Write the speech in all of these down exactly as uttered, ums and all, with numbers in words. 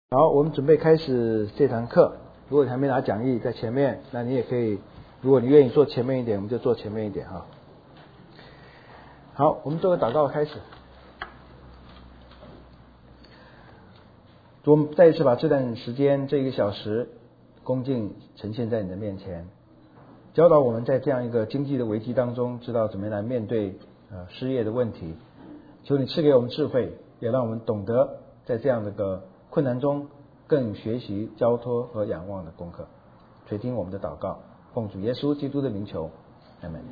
好，我们准备开始这堂课。如果你还没拿讲义在前面，那你也可以，如果你愿意坐前面一点，我们就坐前面一点哈。好，我们做个祷告开始。我们再一次把这段时间这一个小时恭敬呈现在你的面前，教导我们在这样一个经济的危机当中，知道怎么样来面对呃失业的问题。求你赐给我们智慧，也让我们懂得在这样的个困难中更学习交托和仰望的功课。垂听我们的祷告，奉主耶稣基督的名求，阿们。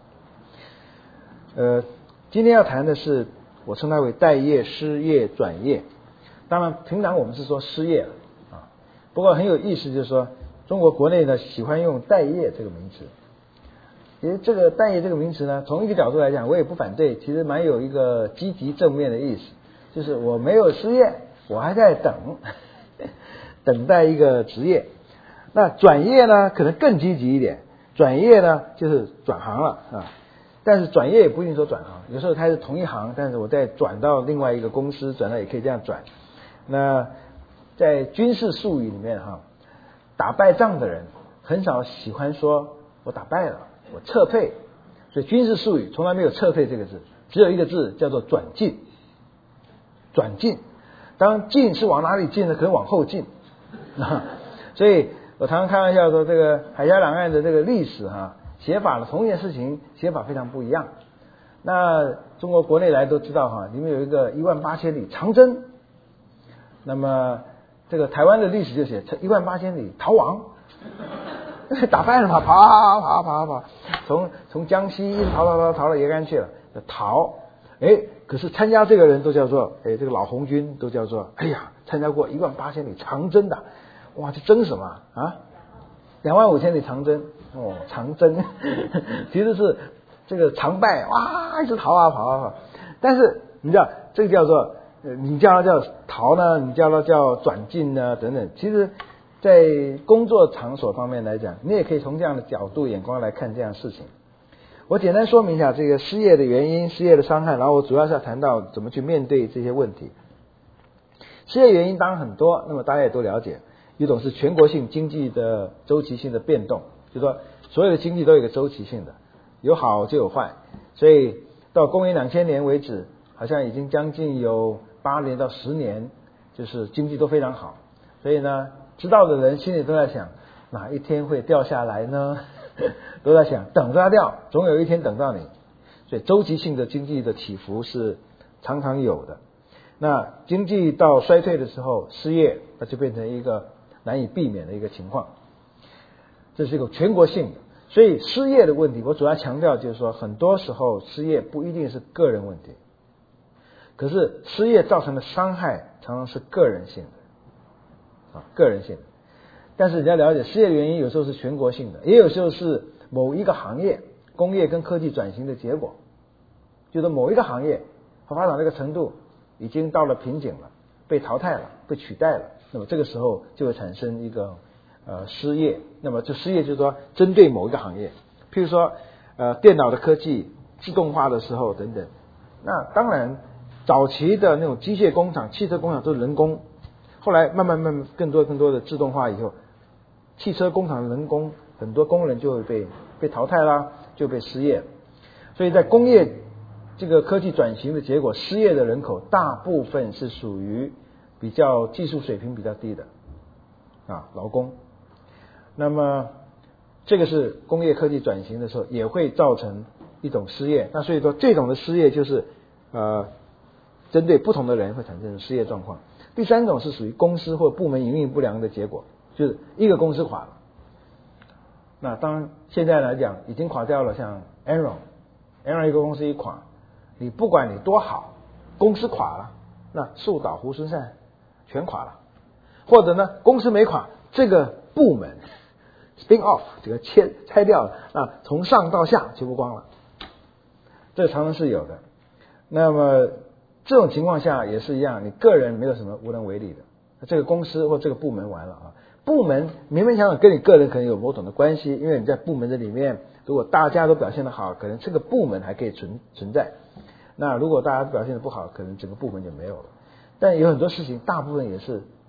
呃，今天要谈的是我称它为待业、失业、转业。当然平常我们是说失业啊，不过很有意思，就是说中国国内呢喜欢用待业这个名词。其实这个待业这个名词呢，从一个角度来讲我也不反对，其实蛮有一个积极正面的意思，就是我没有失业，我还在等等待一个职业。那转业呢可能更积极一点，转业呢就是转行了啊。但是转业也不一定说转行，有时候它是同一行，但是我再转到另外一个公司，转到也可以这样转。那在军事术语里面哈，打败仗的人很少喜欢说我打败了，我撤退，所以军事术语从来没有撤退这个字，只有一个字叫做转进。转进，当然进是往哪里进呢？可能往后进啊。所以我常常开玩笑说，这个海峡两岸的这个历史哈，写法呢同一件事情写法非常不一样。那中国国内来都知道哈，里面有一个一万八千里长征，那么这个台湾的历史就写一万八千里逃亡，打败了嘛，跑跑跑跑跑，从从江西一直逃逃逃逃到延安去了，逃。哎，可是参加这个人都叫做哎，这个老红军都叫做哎呀，参加过一万八千里长征的，哇，这征什么啊？两万五千里长征哦，长征其实是这个长败，哇，一直逃啊跑啊跑。但是你知道这个叫做你叫它叫逃呢，你叫它叫转进呢等等，其实在工作场所方面来讲，你也可以从这样的角度眼光来看这样的事情。我简单说明一下这个失业的原因、失业的伤害，然后我主要是要谈到怎么去面对这些问题。失业原因当然很多，那么大家也都了解，一种是全国性经济的周期性的变动，就是说所有的经济都有一个周期性的，有好就有坏，所以到公元两千年为止，好像已经将近有八年到十年，就是经济都非常好，所以呢，知道的人心里都在想，哪一天会掉下来呢？都在想等着它掉，总有一天等到你。所以周期性的经济的起伏是常常有的。那经济到衰退的时候，失业那就变成一个难以避免的一个情况，这是一个全国性的。所以失业的问题，我主要强调就是说，很多时候失业不一定是个人问题，可是失业造成的伤害常常是个人性的啊，个人性的。但是你要了解，失业的原因有时候是全国性的，也有时候是某一个行业工业跟科技转型的结果，就是某一个行业发展这个程度已经到了瓶颈了，被淘汰了，被取代了，那么这个时候就会产生一个呃失业。那么这失业就是说针对某一个行业，譬如说呃电脑的科技自动化的时候等等。那当然早期的那种机械工厂、汽车工厂都是人工，后来慢慢慢慢更多更多的自动化以后，汽车工厂的人工很多工人就会被被淘汰啦，就被失业了。所以在工业这个科技转型的结果，失业的人口大部分是属于比较技术水平比较低的啊劳工。那么这个是工业科技转型的时候也会造成一种失业。那所以说这种的失业就是呃针对不同的人会产生失业状况。第三种是属于公司或部门营运不良的结果，就是一个公司垮了。那当然现在来讲已经垮掉了，像 Enron，Enron 一个公司一垮，你不管你多好，公司垮了，那树倒猢狲散，全垮了。或者呢，公司没垮，这个部门 spin off 这个切拆掉了，那从上到下全部光了，这常常是有的。那么这种情况下也是一样，你个人没有什么无能为力的，这个公司或这个部门完了啊。部门勉勉强强跟你个人可能有某种的关系，因为你在部门的里面，如果大家都表现得好，可能这个部门还可以存存在。那如果大家表现得不好，可能整个部门就没有了。但有很多事情大部分也是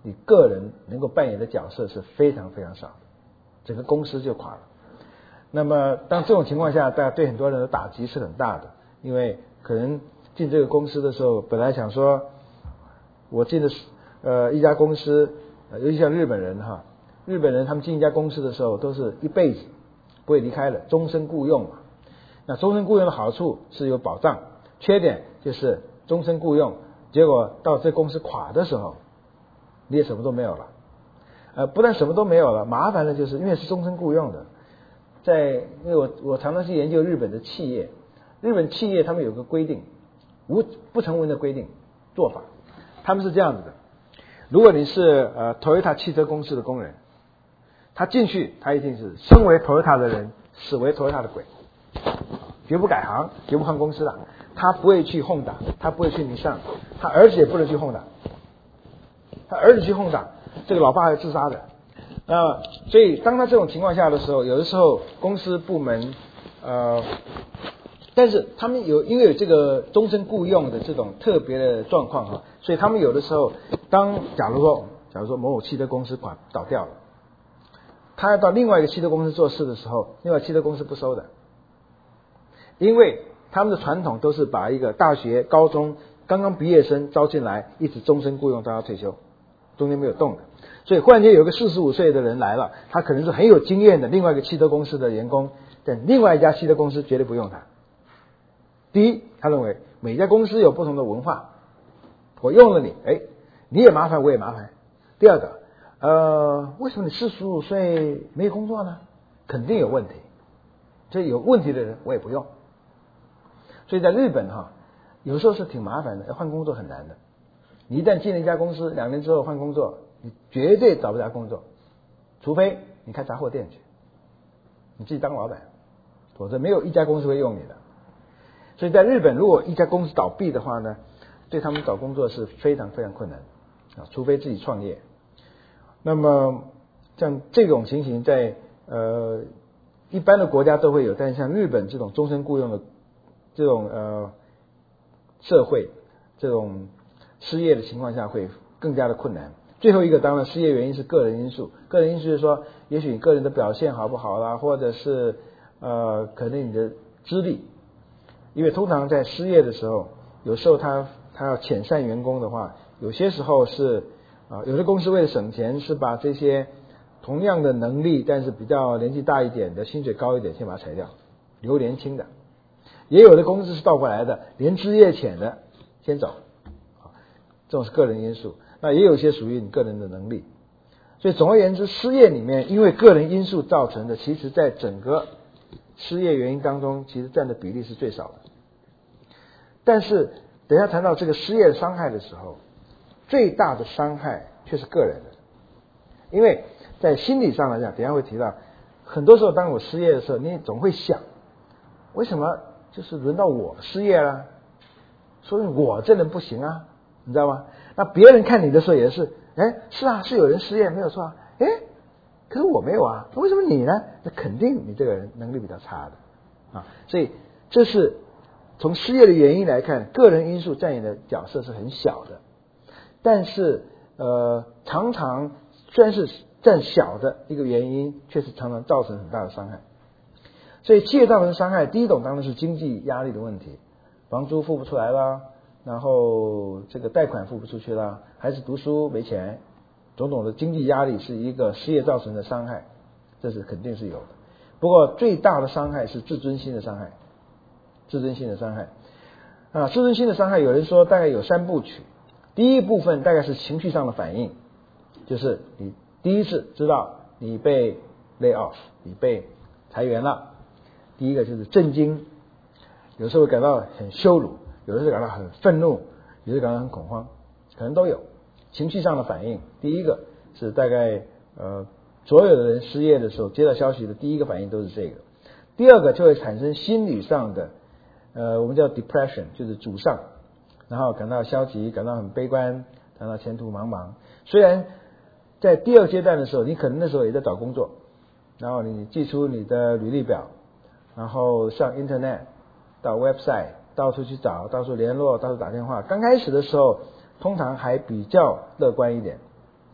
你个人能够扮演的角色是非常非常少的，整个公司就垮了。那么当这种情况下，大家对很多人的打击是很大的，因为可能进这个公司的时候，本来想说我进的呃一家公司，尤其像日本人哈，日本人他们进一家公司的时候都是一辈子不会离开的，终身雇佣嘛。那终身雇佣的好处是有保障，缺点就是终身雇佣，结果到这公司垮的时候，你也什么都没有了。呃，不但什么都没有了，麻烦的就是因为是终身雇佣的，在因为我我常常去研究日本的企业，日本企业他们有个规定，无不成文的规定做法，他们是这样子的：如果你是呃 Toyota 汽车公司的工人，他进去他一定是身为 Toyota 的人，死为 Toyota 的鬼，绝不改行，绝不换公司了。他不会去Honda，他不会去尼桑，他儿子也不能去Honda，他儿子去Honda，这个老爸还自杀的。呃，所以当他这种情况下的时候，有的时候公司部门呃，但是他们有因为有这个终身雇佣的这种特别的状况哈，所以他们有的时候，当假如说假如说某某汽车公司垮倒掉了，他要到另外一个汽车公司做事的时候，另外汽车公司不收的，因为他们的传统都是把一个大学、高中刚刚毕业生招进来，一直终身雇佣到他退休，中间没有动的。所以忽然间有个四十五岁的人来了，他可能是很有经验的另外一个汽车公司的员工，但另外一家汽车公司绝对不用他。第一，他认为每家公司有不同的文化，我用了你，哎，你也麻烦，我也麻烦。第二个，呃，为什么你四十五岁没有工作呢？肯定有问题，这有问题的人我也不用。所以在日本哈，有时候是挺麻烦的，换工作很难的。你一旦进了一家公司，两年之后换工作，你绝对找不着工作，除非你开杂货店去，你自己当老板，否则没有一家公司会用你的。所以在日本，如果一家公司倒闭的话呢，对他们找工作是非常非常困难啊，除非自己创业。那么像这种情形在呃一般的国家都会有，但是像日本这种终身雇佣的这种呃社会，这种失业的情况下会更加的困难。最后一个当然失业原因是个人因素，个人因素就是说，也许你个人的表现好不好啦，或者是呃可能你的资历，因为通常在失业的时候，有时候他他要遣散员工的话，有些时候是啊、呃、有的公司为了省钱是把这些同样的能力但是比较年纪大一点的薪水高一点先把它裁掉，留年轻的。也有的公司是倒过来的，连资业浅的先走，这种是个人因素。那也有些属于你个人的能力。所以总而言之，失业里面因为个人因素造成的，其实在整个失业原因当中，其实占的比例是最少的。但是等一下谈到这个失业的伤害的时候，最大的伤害却是个人的。因为在心理上来讲，等一下会提到，很多时候当我失业的时候，你总会想，为什么就是轮到我失业了？说明我这人不行啊，你知道吗？那别人看你的时候也是，哎，是啊，是有人失业没有错啊，哎，可是我没有啊，为什么你呢？那肯定你这个人能力比较差的啊，所以这是从失业的原因来看，个人因素占演的角色是很小的，但是呃，常常虽然是占小的一个原因，却是常常造成很大的伤害。所以企业造成的伤害，第一种当然是经济压力的问题，房租付不出来啦，然后这个贷款付不出去啦，孩子读书没钱，种种的经济压力是一个失业造成的伤害，这是肯定是有的。不过最大的伤害是自尊心的伤害，自尊心的伤害啊，自尊心的伤害，有人说大概有三部曲。第一部分大概是情绪上的反应，就是你第一次知道你被 lay off， 你被裁员了。第一个就是震惊，有时候感到很羞辱，有的时候感到很愤怒，有的感到很恐慌，可能都有情绪上的反应。第一个是大概呃所有的人失业的时候接到消息的第一个反应都是这个。第二个就会产生心理上的呃我们叫 depression， 就是沮丧，然后感到消极，感到很悲观，感到前途茫茫。虽然在第二阶段的时候，你可能那时候也在找工作，然后你寄出你的履历表，然后上 Internet 到 website 到处去找，到处联络，到处打电话。刚开始的时候通常还比较乐观一点，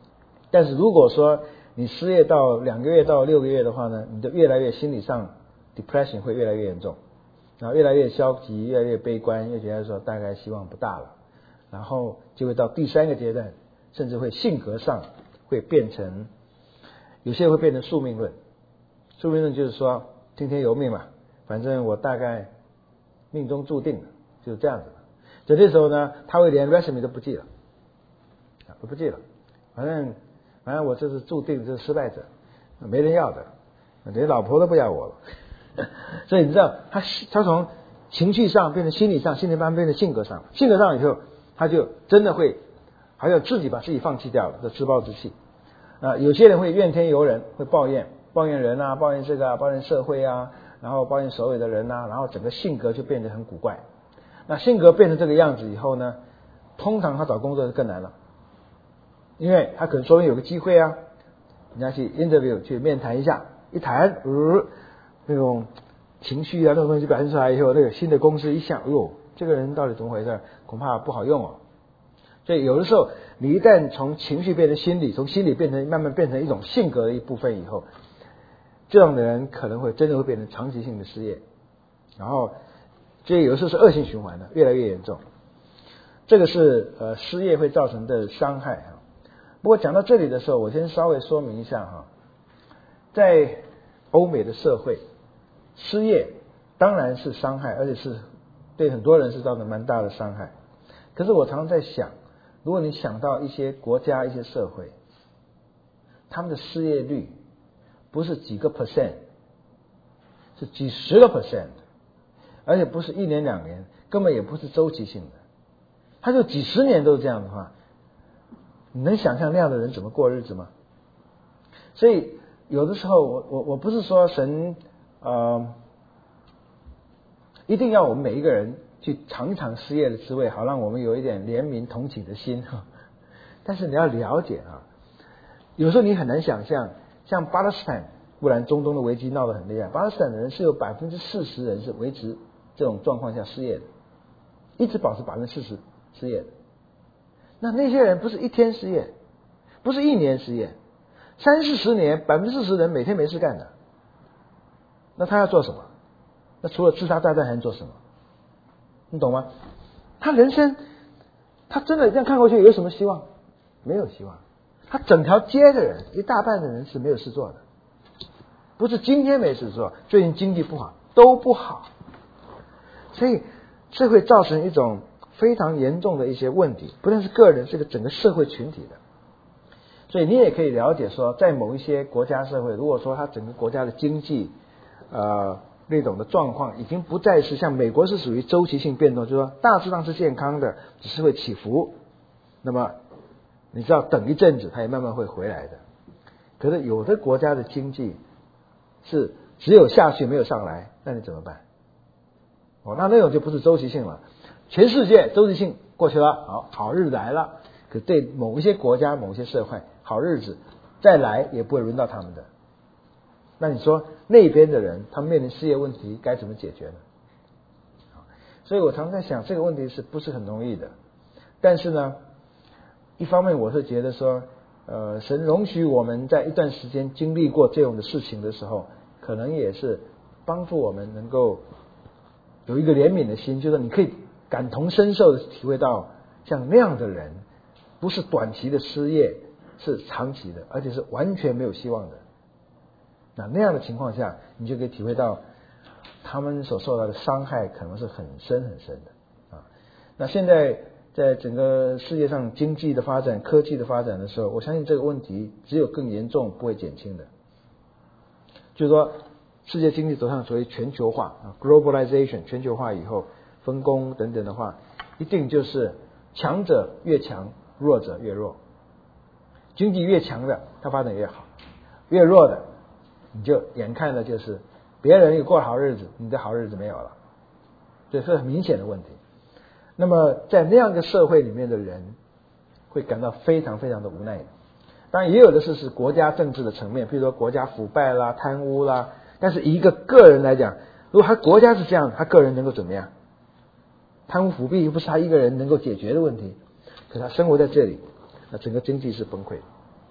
但是如果说你失业到两个月到六个月的话呢，你就越来越心理上 depression 会越来越严重，然后越来越消极，越来越悲观，越觉得说大概希望不大了，然后就会到第三个阶段，甚至会性格上会变成，有些会变成宿命论。宿命论就是说听天由命嘛，反正我大概命中注定了，就是这样子。所以这时候呢，他会连 resume 都不记了，都不记了，反正反正我这是注定这是失败者，没人要的，连老婆都不要我了。所以你知道，他他从情绪上变成心理上，心理上变成性格上，性格上以后，他就真的会好像自己把自己放弃掉了，这自暴自弃。啊、呃，有些人会怨天尤人，会抱怨抱怨人啊，抱怨这个啊，抱怨社会啊，然后抱怨所有的人啊，然后整个性格就变得很古怪。那性格变成这个样子以后呢，通常他找工作就更难了。因为他可能说不定有个机会啊，人家去 interview 去面谈一下，一谈，呃，那种情绪啊那种东西表现出来以后，那个新的公司一想，哎呦，这个人到底怎么回事？恐怕不好用哦。所以有的时候，你一旦从情绪变成心理，从心理变成慢慢变成一种性格的一部分以后，这样的人可能会真的会变成长期性的失业，然后这有的时候是恶性循环的，越来越严重。这个是呃失业会造成的伤害啊。不过讲到这里的时候，我先稍微说明一下哈，在欧美的社会，失业当然是伤害，而且是对很多人是造成蛮大的伤害。可是我常常在想，如果你想到一些国家、一些社会，他们的失业率不是几个 percent， 是几十个 percent， 而且不是一年两年，根本也不是周期性的，他就几十年都是这样的话，你能想象那样的人怎么过日子吗？所以有的时候我我我不是说神呃一定要我们每一个人去尝一尝失业的滋味，好让我们有一点怜悯同情的心哈。但是你要了解啊，有时候你很难想象，像巴勒斯坦，不然中东的危机闹得很厉害，巴勒斯坦的人是有百分之四十人是维持这种状况下失业的，一直保持百分之四十失业的。那那些人不是一天失业，不是一年失业，三四十年，百分之四十人每天没事干的。那他要做什么？那除了自杀大战还能做什么？你懂吗？他人生，他真的这样看过去有什么希望？没有希望。他整条街的人，一大半的人是没有事做的，不是今天没事做，最近经济不好，都不好。所以这会造成一种非常严重的一些问题，不但是个人，是个整个社会群体的。所以你也可以了解说，在某一些国家社会，如果说它整个国家的经济呃那种的状况已经不再是像美国是属于周期性变动，就是说大致上是健康的，只是会起伏，那么你知道等一阵子它也慢慢会回来的。可是有的国家的经济是只有下去没有上来，那你怎么办？哦，那那种就不是周期性了。全世界周期性过去了，好好日子来了，可对某一些国家、某些社会，好日子再来也不会轮到他们的。那你说那边的人，他们面临失业问题该怎么解决呢？所以我常常在想，这个问题是不是很容易的？但是呢，一方面我是觉得说，呃，神容许我们在一段时间经历过这种的事情的时候，可能也是帮助我们能够有一个怜悯的心，就是你可以感同身受的体会到，像那样的人，不是短期的失业，是长期的，而且是完全没有希望的。那那样的情况下，你就可以体会到他们所受到的伤害可能是很深很深的啊。那现在在整个世界上经济的发展、科技的发展的时候，我相信这个问题只有更严重，不会减轻的。就是说，世界经济走向所谓全球化啊 （globalization）， 全球化以后，分工等等的话，一定就是强者越强，弱者越弱。经济越强的，它发展越好；越弱的，你就眼看的就是别人也过好日子，你的好日子没有了，这是很明显的问题。那么在那样一个社会里面的人，会感到非常非常的无奈。当然也有的是是国家政治的层面，譬如说国家腐败啦、贪污啦。但是以一个个人来讲，如果他国家是这样，他个人能够怎么样？贪污腐弊又不是他一个人能够解决的问题，可他生活在这里，那整个经济是崩溃的。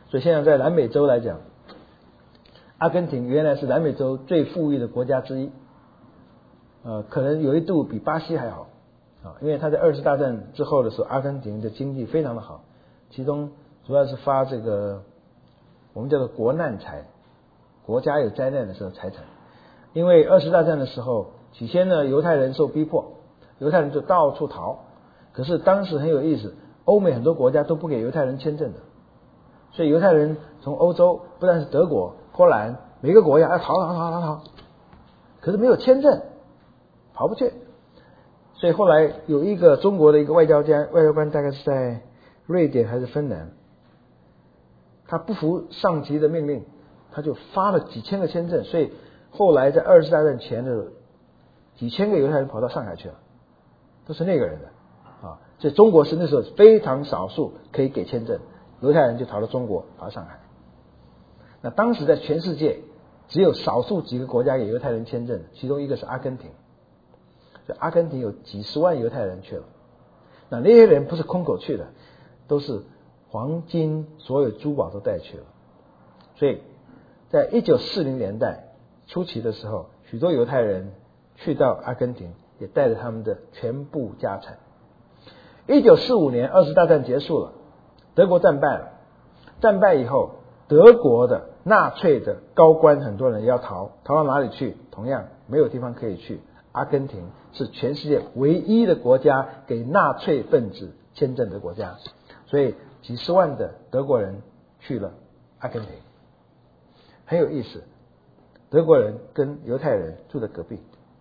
所以现在在南美洲来讲，阿根廷原来是南美洲最富裕的国家之一，呃，可能有一度比巴西还好啊，因为他在二次大战之后的时候，阿根廷的经济非常的好，其中主要是发这个我们叫做国难财，国家有灾难的时候财产。因为二次大战的时候，起先呢犹太人受逼迫，犹太人就到处逃，可是当时很有意思，欧美很多国家都不给犹太人签证的，所以犹太人从欧洲，不但是德国、波兰，每个国家要逃逃逃逃逃，可是没有签证，跑不去。所以后来有一个中国的一个外交家、外交官，大概是在瑞典还是芬兰，他不服上级的命令，他就发了几千个签证，所以后来在二次大战前的几千个犹太人跑到上海去了，都是那个人的啊。所以中国是那时候非常少数可以给签证，犹太人就逃到中国，跑到上海。那当时在全世界只有少数几个国家给犹太人签证，其中一个是阿根廷，所以阿根廷有几十万犹太人去了。那那些人不是空口去的，都是黄金，所有珠宝都带去了。所以在一九四零年代初期的时候，许多犹太人去到阿根廷，也带着他们的全部家产。一九四五年二次大战结束了，德国战败了，战败以后，德国的纳粹的高官很多人要逃，逃到哪里去？同样没有地方可以去。阿根廷是全世界唯一的国家给纳粹分子签证的国家，所以几十万的德国人去了阿根廷。很有意思，德国人跟犹太人住在隔壁，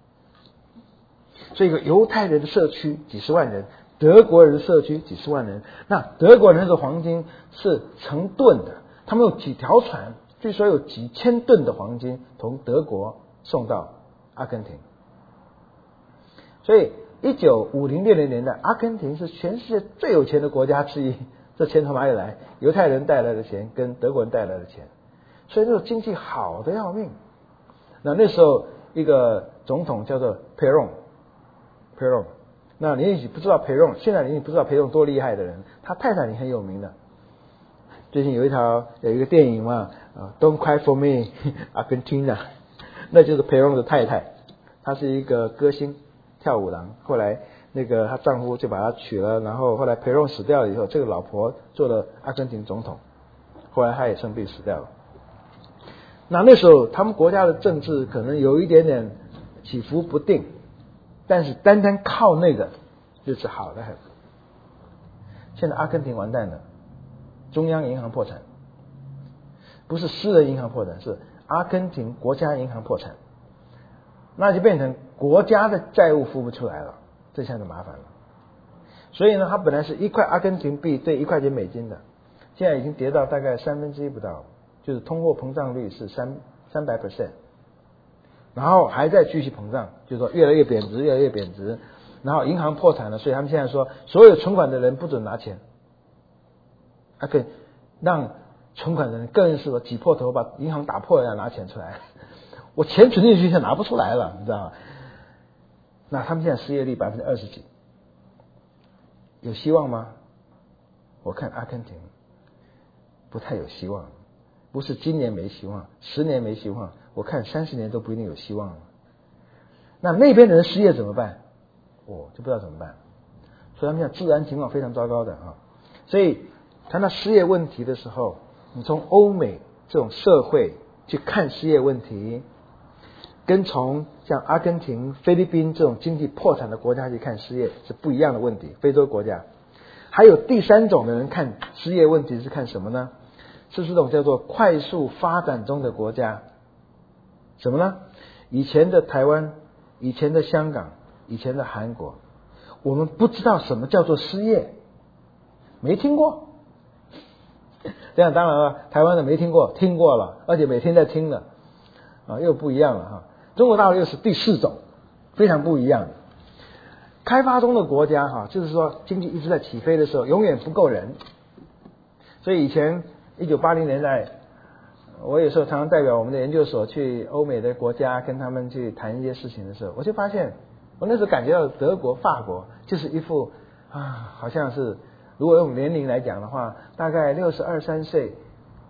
所以一个犹太人的社区几十万人，德国人的社区几十万人。那德国人的黄金是成吨的，他们有几条船，据说有几千吨的黄金从德国送到阿根廷。所以一九五零六零年代，阿根廷是全世界最有钱的国家之一。这钱从哪里来？犹太人带来的钱跟德国人带来的钱，所以那种经济好的要命。那那时候一个总统叫做佩隆，佩隆。那你也许不知道佩隆，现在你也不知道佩隆多厉害的人，他太太也很有名的。最近有一条有一个电影嘛，啊 ，Don't Cry for Me Argentina， 那就是佩隆的太太，她是一个歌星。跳舞郎，后来那个她丈夫就把她娶了，然后后来佩隆死掉了以后，这个老婆做了阿根廷总统，后来她也生病死掉了。那那时候他们国家的政治可能有一点点起伏不定，但是单单靠那个就是好的很。现在阿根廷完蛋了，中央银行破产，不是私人银行破产，是阿根廷国家银行破产，那就变成国家的债务付不出来了，这下就麻烦了。所以呢，它本来是一块阿根廷币对一块钱美金的，现在已经跌到大概三分之一不到，就是通货膨胀率是三三百 percent， 然后还在继续膨胀，就是说越来越贬值，越来越贬值。然后银行破产了，所以他们现在说，所有存款的人不准拿钱，还可以让存款的人更是说挤破头把银行打破要拿钱出来。我钱存进去就拿不出来了，你知道吗？那他们现在失业率百分之二十几，有希望吗？我看阿根廷不太有希望，不是今年没希望，十年没希望，我看三十年都不一定有希望了。那那边的人失业怎么办？我就不知道怎么办。所以他们现在治安情况非常糟糕的啊。所以谈到失业问题的时候，你从欧美这种社会去看失业问题，跟从像阿根廷、菲律宾这种经济破产的国家去看失业是不一样的问题。非洲国家还有第三种的人看失业问题是看什么呢？是这种叫做快速发展中的国家。什么呢？以前的台湾，以前的香港，以前的韩国，我们不知道什么叫做失业，没听过。这样当然了，台湾的没听过，听过了，而且每天在听了啊，又不一样了哈。中国大陆又是第四种，非常不一样的。开发中的国家哈，就是说经济一直在起飞的时候，永远不够人。所以以前一九八零年代，我有时候常常代表我们的研究所去欧美的国家，跟他们去谈一些事情的时候，我就发现，我那时候感觉到德国、法国就是一副啊，好像是如果用年龄来讲的话，大概六十二三岁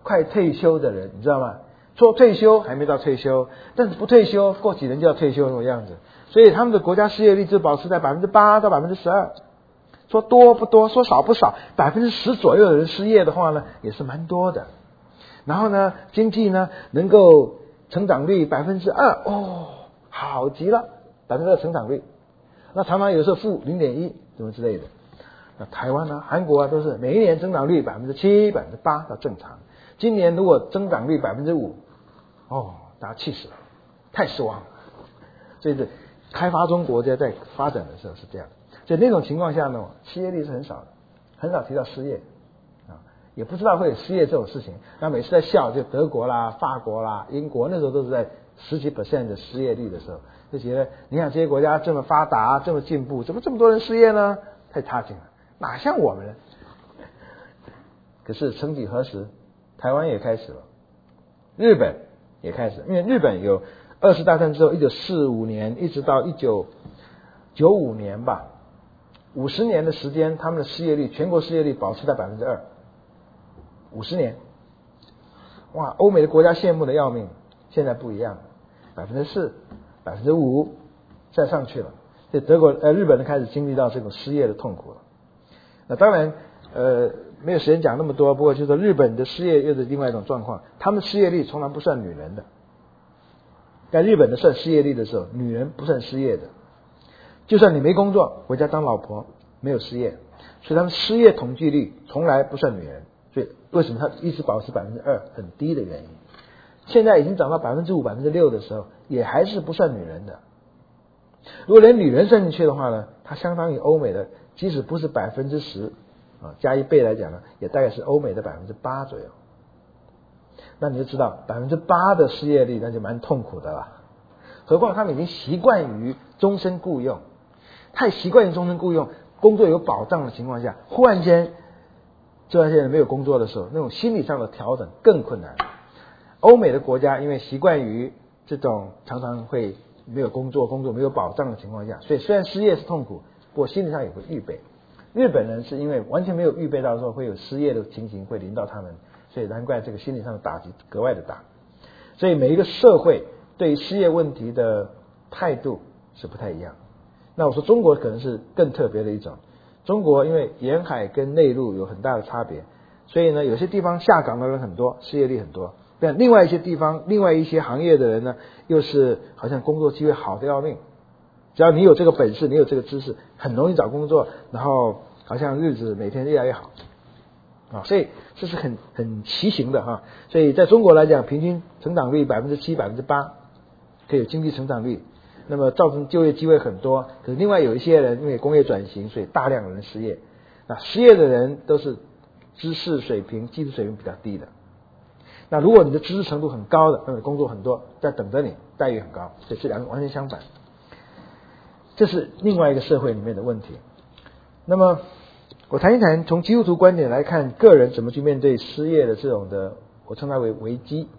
快退休的人，你知道吗？说退休还没到退休，但是不退休过几年就要退休那种样子，所以他们的国家失业率就保持在百分之八到百分之十二。说多不多，说少不少，百分之十左右的人失业的话呢，也是蛮多的。然后呢，经济呢能够成长率百分之二，哦，好极了，百分之二成长率。那常常有时候负零点一，什么之类的。那台湾啊、韩国啊都是每一年增长率百分之七、百分之八到正常。今年如果增长率百分之五，哦，大家气死了，太失望了。所以这开发中国家在发展的时候是这样，所以那种情况下呢，失业率是很少的，很少提到失业啊，也不知道会有失业这种事情。那每次在笑，就德国啦、法国啦、英国那时候都是在十几 percent 的失业率的时候，就觉得你看这些国家这么发达、这么进步，怎么这么多人失业呢？太差劲了，哪像我们呢？可是曾几何时，台湾也开始了，日本也开始，因为日本有二次大战之后，一九四五年一直到一九九五年吧，五十年的时间，他们的失业率，全国失业率保持在百分之二，五十年，哇，欧美的国家羡慕的要命，现在不一样，百分之四、百分之五，再上去了，所以德国呃日本人开始经历到这种失业的痛苦了。那当然呃没有时间讲那么多，不过就是说日本的失业又是另外一种状况，他们失业率从来不算女人的，在日本的算失业率的时候，女人不算失业的，就算你没工作，回家当老婆没有失业，所以他们失业统计率从来不算女人，所以为什么他一直保持百分之二很低的原因。现在已经涨到百分之五、百分之六的时候，也还是不算女人的。如果连女人算进去的话呢，它相当于欧美的，即使不是百分之十啊，加一倍来讲呢，也大概是欧美的百分之八左右。那你就知道百分之八的失业率，那就蛮痛苦的了。何况他们已经习惯于终身雇佣，太习惯于终身雇佣，工作有保障的情况下，忽然间这段时间没有工作的时候，那种心理上的调整更困难。欧美的国家因为习惯于这种常常会没有工作、工作没有保障的情况下，所以虽然失业是痛苦，不过心理上有个预备。日本人是因为完全没有预备到说会有失业的情形会临到他们，所以难怪这个心理上的打击格外的大。所以每一个社会对失业问题的态度是不太一样。那我说中国可能是更特别的一种，中国因为沿海跟内陆有很大的差别，所以呢有些地方下岗的人很多，失业率很多，但另外一些地方另外一些行业的人呢，又是好像工作机会好的要命，只要你有这个本事，你有这个知识，很容易找工作，然后好像日子每天越来越好啊，所以这是很很奇形的哈。所以在中国来讲，平均成长率百分之七、百分之八，可以有经济成长率，那么造成就业机会很多。可是另外有一些人因为工业转型，所以大量的人失业。那失业的人都是知识水平、技术水平比较低的。那如果你的知识程度很高的，那么工作很多，在等着你，待遇很高，所以这两个完全相反。这是另外一个社会里面的问题。那么我谈一谈从基督徒观点来看，个人怎么去面对失业的这种的，我称它为危机。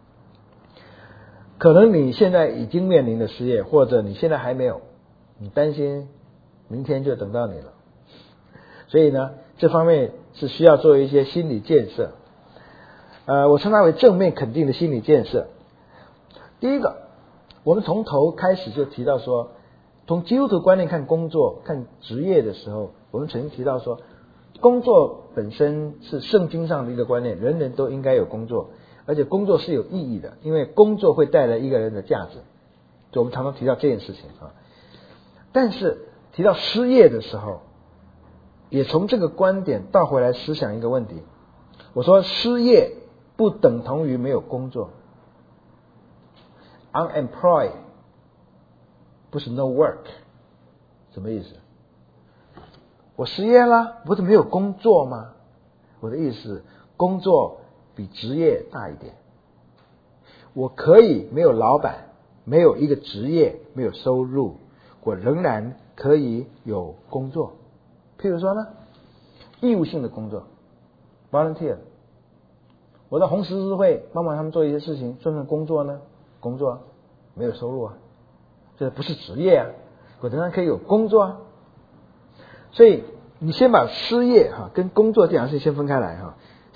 可能你现在已经面临了失业，或者你现在还没有，你担心明天就等到你了。所以呢，这方面是需要做一些心理建设。呃，我称它为正面肯定的心理建设。第一个，我们从头开始就提到说，从基督徒观念看工作、看职业的时候，我们曾经提到说，工作本身是圣经上的一个观念，人人都应该有工作，而且工作是有意义的，因为工作会带来一个人的价值。就我们常常提到这件事情啊。但是提到失业的时候，也从这个观点倒回来思想一个问题。我说失业不等同于没有工作 ，unemployed 不是 no work， 什么意思？我失业了，不是没有工作吗？我的意思，工作比职业大一点。我可以没有老板，没有一个职业，没有收入，我仍然可以有工作。譬如说呢，义务性的工作 volunteer， 我在红十字会帮忙他们做一些事情，算不算工作呢？工作没有收入啊，这不是职业啊，我仍然可以有工作啊。所以你先把失业哈跟工作这两件事先分开来哈。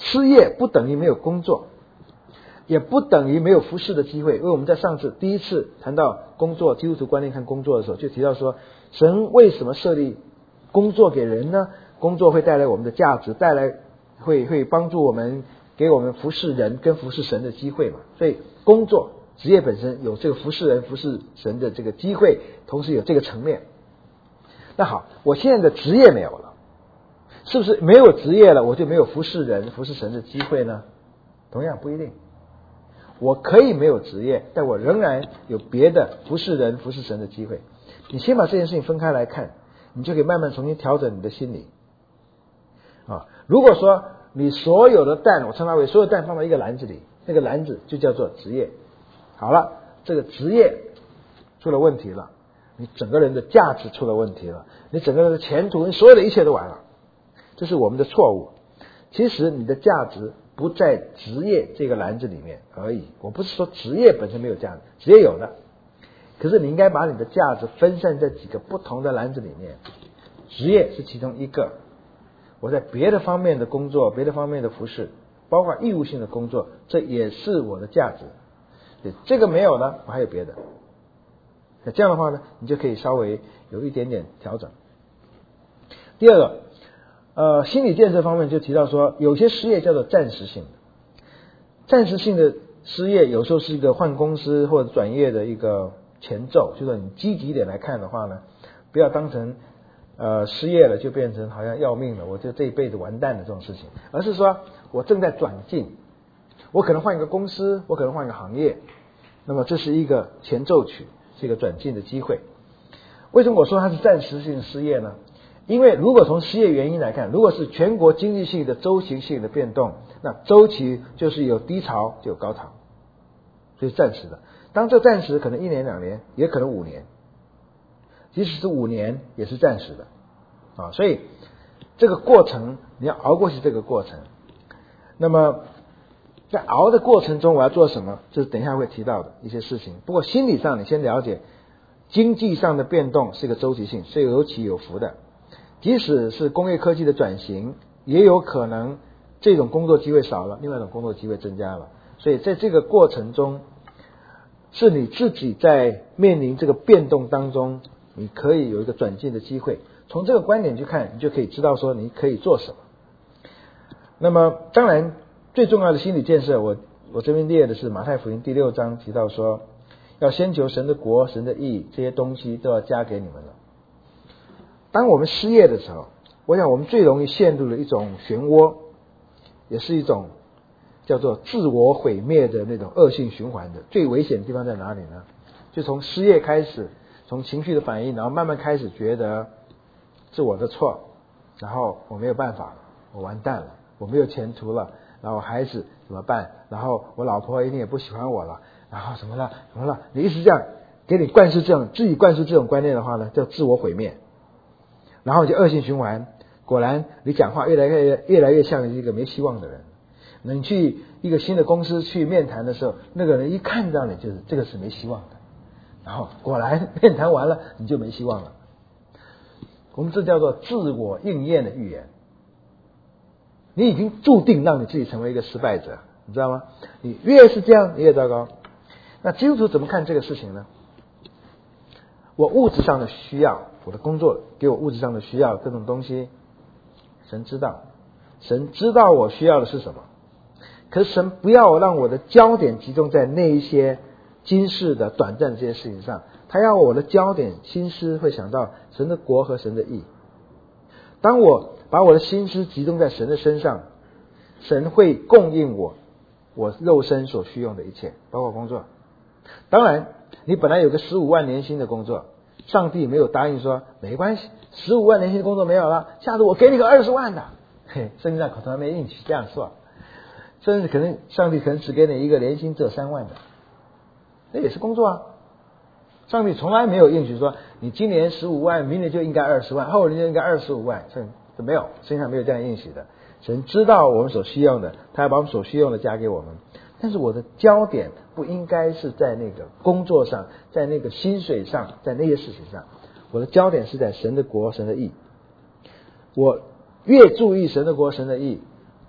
失业不等于没有工作，也不等于没有服侍的机会。因为我们在上次第一次谈到工作，基督徒观念看工作的时候，就提到说，神为什么设立工作给人呢？工作会带来我们的价值，带来会会帮助我们，给我们服侍人跟服侍神的机会嘛。所以工作职业本身有这个服侍人服侍神的这个机会，同时有这个层面。那好，我现在的职业没有了，是不是没有职业了我就没有服侍人服侍神的机会呢？同样不一定。我可以没有职业，但我仍然有别的服侍人服侍神的机会。你先把这件事情分开来看，你就可以慢慢重新调整你的心理啊。如果说你所有的蛋，我称它为所有蛋放到一个篮子里，那个篮子就叫做职业。好了，这个职业出了问题了，你整个人的价值出了问题了，你整个人的前途，你所有的一切都完了。这是我们的错误。其实你的价值不在职业这个篮子里面而已。我不是说职业本身没有价值，职业有的，可是你应该把你的价值分散在几个不同的篮子里面，职业是其中一个。我在别的方面的工作，别的方面的服侍，包括义务性的工作，这也是我的价值。对，这个没有呢，我还有别的。那这样的话呢，你就可以稍微有一点点调整。第二个，呃，心理建设方面就提到说，有些失业叫做暂时性的，暂时性的失业有时候是一个换公司或者转业的一个前奏，就是你积极一点来看的话呢，不要当成呃失业了就变成好像要命了，我就这一辈子完蛋的这种事情，而是说我正在转进，我可能换一个公司，我可能换一个行业，那么这是一个前奏曲，是一个转进的机会。为什么我说它是暂时性失业呢？因为如果从失业原因来看，如果是全国经济性的周期性的变动，那周期就是有低潮就有高潮，所以暂时的。当这暂时可能一年两年，也可能五年，即使是五年也是暂时的啊。所以这个过程你要熬过去，这个过程。那么在熬的过程中我要做什么，这是等一下会提到的一些事情。不过心理上你先了解，经济上的变动是一个周期性，是有起有伏的。即使是工业科技的转型，也有可能这种工作机会少了，另外一种工作机会增加了。所以在这个过程中，是你自己在面临这个变动当中，你可以有一个转进的机会。从这个观点去看，你就可以知道说你可以做什么。那么当然最重要的心理建设，我我这边列的是马太福音第六章提到说，要先求神的国、神的义，这些东西都要加给你们了。当我们失业的时候，我想我们最容易陷入了一种漩涡，也是一种叫做自我毁灭的那种恶性循环的。最危险的地方在哪里呢？就从失业开始，从情绪的反应，然后慢慢开始觉得是我的错，然后我没有办法了，我完蛋了，我没有前途了，然后孩子怎么办？然后我老婆一定也不喜欢我了，然后什么了什么了？你一直这样给你灌输这种自己灌输这种观念的话呢，叫自我毁灭。然后就恶性循环，果然你讲话越来越越来越像一个没希望的人。你去一个新的公司去面谈的时候，那个人一看到你就是这个是没希望的，然后果然面谈完了你就没希望了。我们这叫做自我应验的预言，你已经注定让你自己成为一个失败者，你知道吗？你越是这样你越糟糕。那基督徒怎么看这个事情呢？我物质上的需要，我的工作给我物质上的需要，各种东西神知道，神知道我需要的是什么，可是神不要让我的焦点集中在那一些今世的短暂这些事情上，他要我的焦点心思会想到神的国和神的义。当我把我的心思集中在神的身上，神会供应我我肉身所需用的一切，包括工作。当然你本来有个十五万年薪的工作，上帝没有答应说没关系，十五万年薪的工作没有了，下次我给你个二十万的，嘿，圣经上口头还没应许这样说，甚至可能上帝可能只给你一个年薪只有三万的，那也是工作啊。上帝从来没有应许说你今年十五万，明年就应该二十万，后年就应该二十五万，这没有，圣经上没有这样应许的。神知道我们所需要的，他要把我们所需要的加给我们。但是我的焦点不应该是在那个工作上，在那个薪水上，在那些事情上，我的焦点是在神的国、神的义。我越注意神的国、神的义，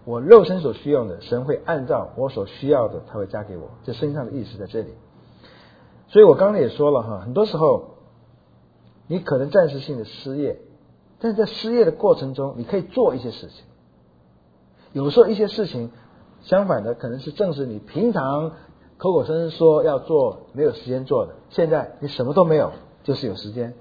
我肉身所需要的，神会按照我所需要的，他会加给我。这圣经上的意思在这里。所以我刚才也说了哈，很多时候你可能暂时性的失业，但是在失业的过程中，你可以做一些事情。有时候一些事情相反的，可能是正是你平常口口声声说要做，没有时间做的，现在你什么都没有，就是有时间。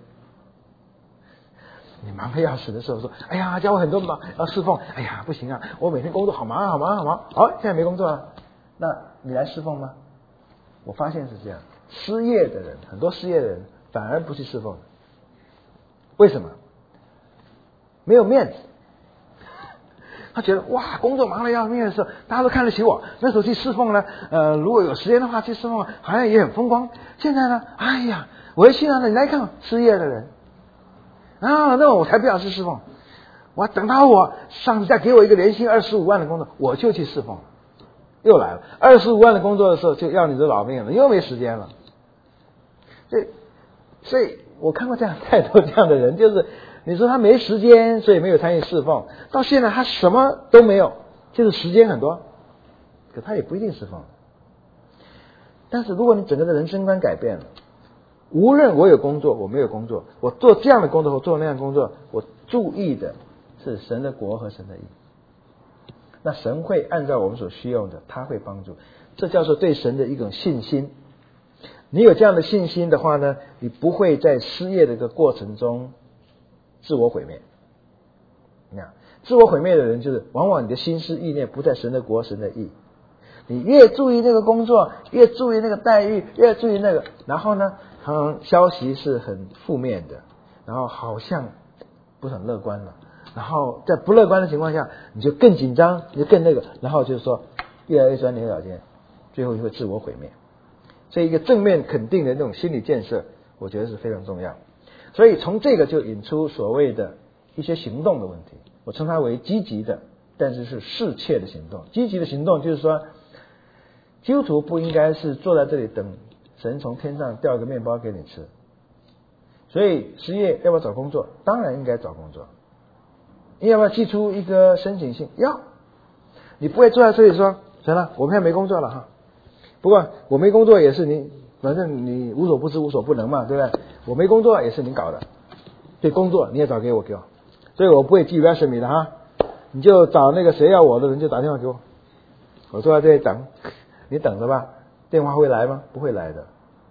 你忙得要死的时候说，哎呀，叫我很多忙要侍奉，哎呀不行啊，我每天工作好忙啊好忙啊好忙，好，现在没工作了，那你来侍奉吗？我发现是这样，失业的人，很多失业的人反而不去侍奉。为什么？没有面子。他觉得哇，工作忙得要命的时候，大家都看得起我，那时候去侍奉呢，呃，如果有时间的话去侍奉，好像也很风光。现在呢，哎呀，我一去呢，你来看失业的人啊，那我才不要去侍奉，我等到我上次再给我一个年薪二十五万的工作，我就去侍奉了。又来了，二十五万的工作的时候，就要你的老命了，又没时间了。所以，所以我看过这样太多这样的人，就是你说他没时间，所以没有参与侍奉，到现在他什么都没有，就是时间很多，可他也不一定侍奉。但是如果你整个的人生观改变了，无论我有工作我没有工作，我做这样的工作或做那样的工作，我注意的是神的国和神的义，那神会按照我们所需要的，他会帮助，这叫做对神的一种信心。你有这样的信心的话呢，你不会在失业的一个过程中自我毁灭。你看，自我毁灭的人就是往往你的心思意念不在神的国神的义，你越注意那个工作，越注意那个待遇，越注意那个，然后呢常常消息是很负面的，然后好像不是很乐观了，然后在不乐观的情况下你就更紧张，你就更那个，然后就是说越来越钻牛角尖，最后就会自我毁灭。这一个正面肯定的那种心理建设，我觉得是非常重要。所以从这个就引出所谓的一些行动的问题，我称它为积极的，但是是适切的行动。积极的行动就是说，基督徒不应该是坐在这里等神从天上掉一个面包给你吃。所以失业要不要找工作？当然应该找工作。你要不要寄出一个申请信？要。你不会坐在这里说，行了，我们现在没工作了哈。不过我没工作也是你，反正你无所不知无所不能嘛，对不对？我没工作也是你搞的，对，工作你也找给我给我，所以我不会寄 resume 的哈，你就找那个谁要我的人就打电话给我，我坐在这里等，你等着吧，电话会来吗？不会来的。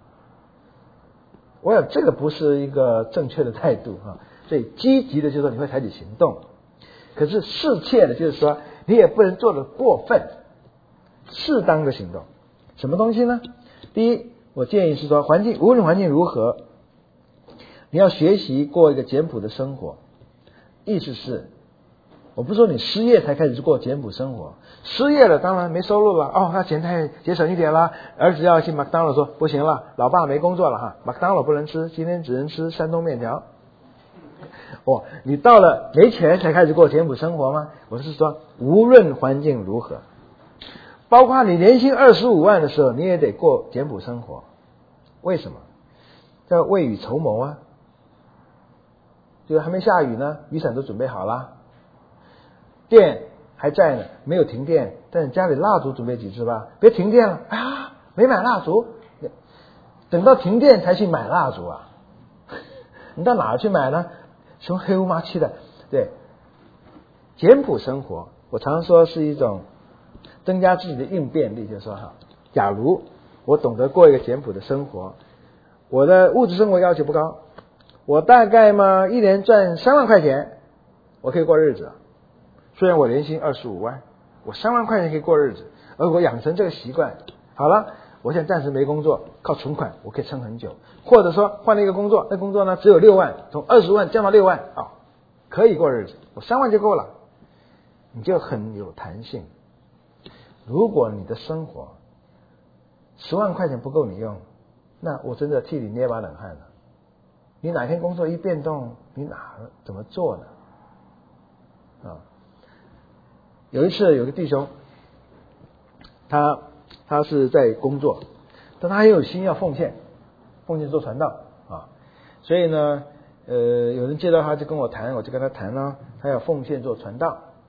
我想这个不是一个正确的态度哈，所以积极的就是说你会采取行动，可是适切的就是说你也不能做得过分，适当的行动。什么东西呢？第一，我建议是说，环境无论环境如何，你要学习过一个简朴的生活。意思是，我不是说你失业才开始过简朴生活，失业了当然没收入了，哦，那钱太节省一点了。儿子要去麦当劳说不行了，老爸没工作了哈，麦当劳不能吃，今天只能吃山东面条。哦，你到了没钱才开始过简朴生活吗？我是说，无论环境如何。包括你年薪二十五万的时候，你也得过简朴生活。为什么？叫未雨绸缪啊！就是还没下雨呢，雨伞都准备好了，电还在呢，没有停电，但是家里蜡烛准备几支吧？别停电了啊！没买蜡烛，等到停电才去买蜡烛啊！你到哪儿去买呢？从黑乌麻漆的，对，简朴生活，我常说是一种增加自己的应变力，就是说哈，假如我懂得过一个简朴的生活，我的物质生活要求不高，我大概嘛一年赚三万块钱，我可以过日子。虽然我年薪二十五万，我三万块钱可以过日子，而我养成这个习惯，好了，我现在暂时没工作，靠存款我可以撑很久，或者说换了一个工作，那工作呢只有六万，从二十万降到六万啊、哦，可以过日子，我三万就够了，你就很有弹性。如果你的生活十万块钱不够你用，那我真的替你捏把冷汗了。你哪天工作一变动，你哪怎么做呢？啊，有一次有个弟兄，他他是在工作，但他很有心要奉献，奉献做传道啊，所以呢，呃，有人介绍他就跟我谈，我就跟他谈了，他要奉献做传道。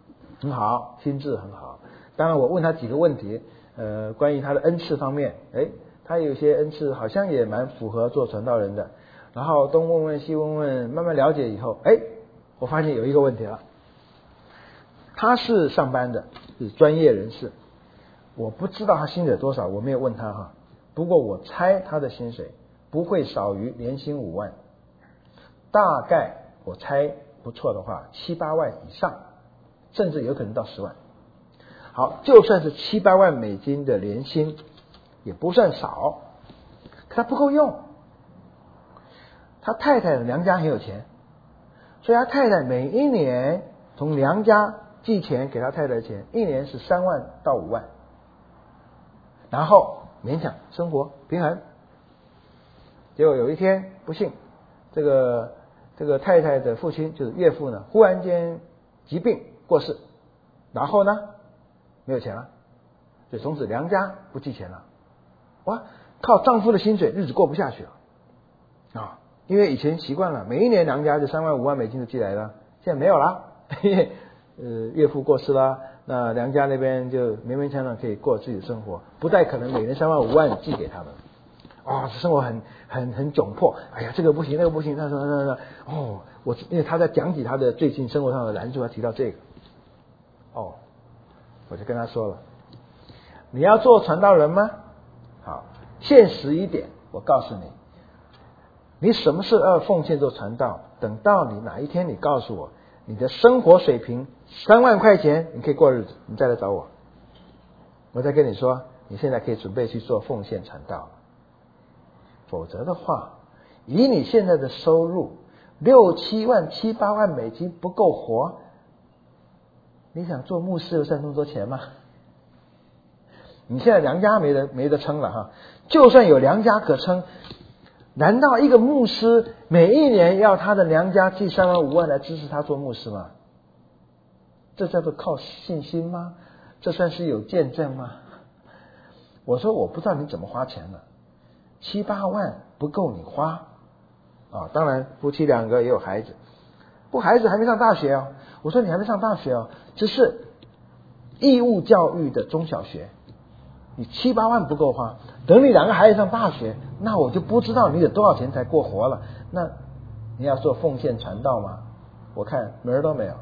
很好，心智很好。当然我问他几个问题，呃，关于他的恩赐方面，哎，他有些恩赐好像也蛮符合做传道人的。然后东问问西问问，慢慢了解以后，哎，我发现有一个问题了。他是上班的，是专业人士，我不知道他薪水多少，我没有问他哈。不过我猜他的薪水不会少于年薪五万，大概我猜不错的话七八万以上，甚至有可能到十万。好，就算是七八万美金的年薪也不算少，可他不够用。他太太的娘家很有钱，所以他太太每一年从娘家寄钱给他太太的钱，一年是三万到五万，然后勉强生活平衡。结果有一天不幸，这个这个太太的父亲就是岳父呢，忽然间疾病过世，然后呢没有钱了，所以从此娘家不寄钱了。哇，靠丈夫的薪水日子过不下去了啊！因为以前习惯了，每一年娘家就三万五万美金就寄来了，现在没有了，因为呃岳父过世了，那娘家那边就勉勉强强可以过自己的生活，不太可能每年三万五万寄给他们。啊、哦，生活很很很窘迫，哎呀，这个不行，那个不行。他说，那那哦，我因为他在讲起他的最近生活上的难处，他提到这个，哦，我就跟他说了，你要做传道人吗？好，现实一点，我告诉你，你什么时候要奉献做传道？等到你哪一天你告诉我，你的生活水平三万块钱，你可以过日子，你再来找我，我再跟你说，你现在可以准备去做奉献传道。否则的话，以你现在的收入六七万七八万美金不够活，你想做牧师有赚那么多钱吗？你现在娘家没得没得撑了哈，就算有娘家可撑，难道一个牧师每一年要他的娘家寄三万五万来支持他做牧师吗？这叫做靠信心吗？这算是有见证吗？我说我不知道你怎么花钱了，七八万不够你花啊！当然夫妻两个也有孩子，不孩子还没上大学哦。我说你还没上大学哦，只是义务教育的中小学，你七八万不够花，等你两个孩子上大学，那我就不知道你有多少钱才过活了。那你要做奉献传道吗？我看门儿都没有，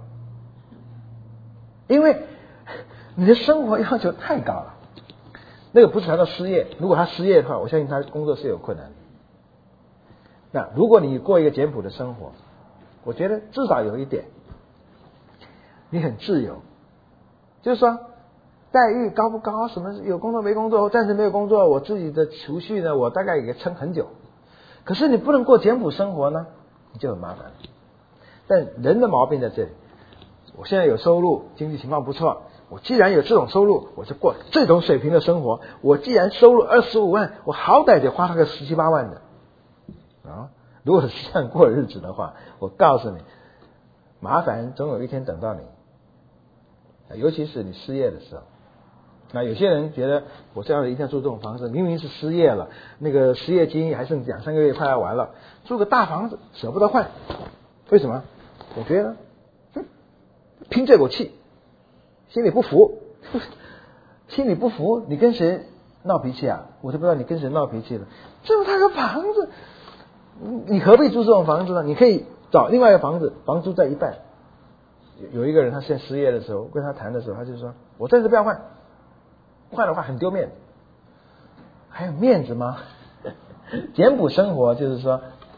因为你的生活要求太高了。那个不是谈到失业，如果他失业的话，我相信他工作是有困难的。那如果你过一个简朴的生活，我觉得至少有一点，你很自由，就是说待遇高不高，什么有工作没工作，暂时没有工作，我自己的储蓄呢，我大概也撑很久。可是你不能过简朴生活呢，你就很麻烦。但人的毛病在这里，我现在有收入，经济情况不错，我既然有这种收入，我就过这种水平的生活。我既然收入二十五万，我好歹得花那个十七八万的啊！如果是这样过日子的话，我告诉你，麻烦总有一天等到你。尤其是你失业的时候，那有些人觉得我这样一定要住这种房子，明明是失业了，那个失业金还剩两三个月快要完了，住个大房子舍不得换，为什么？我觉得，哼，拼这口气。心里不服，心里不服，你跟谁闹脾气啊？我就不知道你跟谁闹脾气了。这么大个房子，你何必住这种房子呢？你可以找另外一个房子，房租在一半。有一个人他现在失业的时候，跟他谈的时候，他就说：“我暂时不要换，换的话很丢面子。”还有面子吗？简朴生活就是说，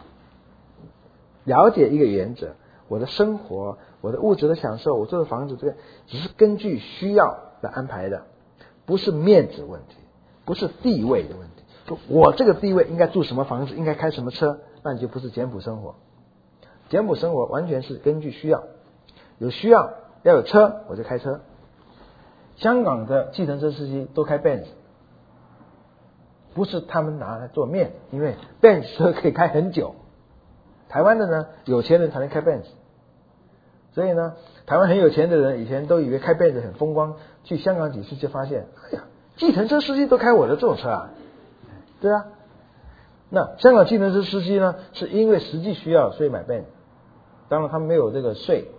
了解一个原则。我的生活，我的物质的享受，我住的房子，这个只是根据需要来安排的，不是面子问题，不是地位的问题。说我这个地位应该住什么房子，应该开什么车，那你就不是简朴生活。简朴生活完全是根据需要，有需要要有车，我就开车。香港的计程车司机都开 Benz， 不是他们拿来做面子，因为 Benz 车可以开很久。台湾的呢，有钱人才能开 Benz， 所以呢，台湾很有钱的人以前都以为开 Benz 很风光，去香港几次就发现，哎呀，计程车司机都开我的这种车啊，对啊。那香港计程车司机呢，是因为实际需要所以买 Benz， 当然他们没有这个税，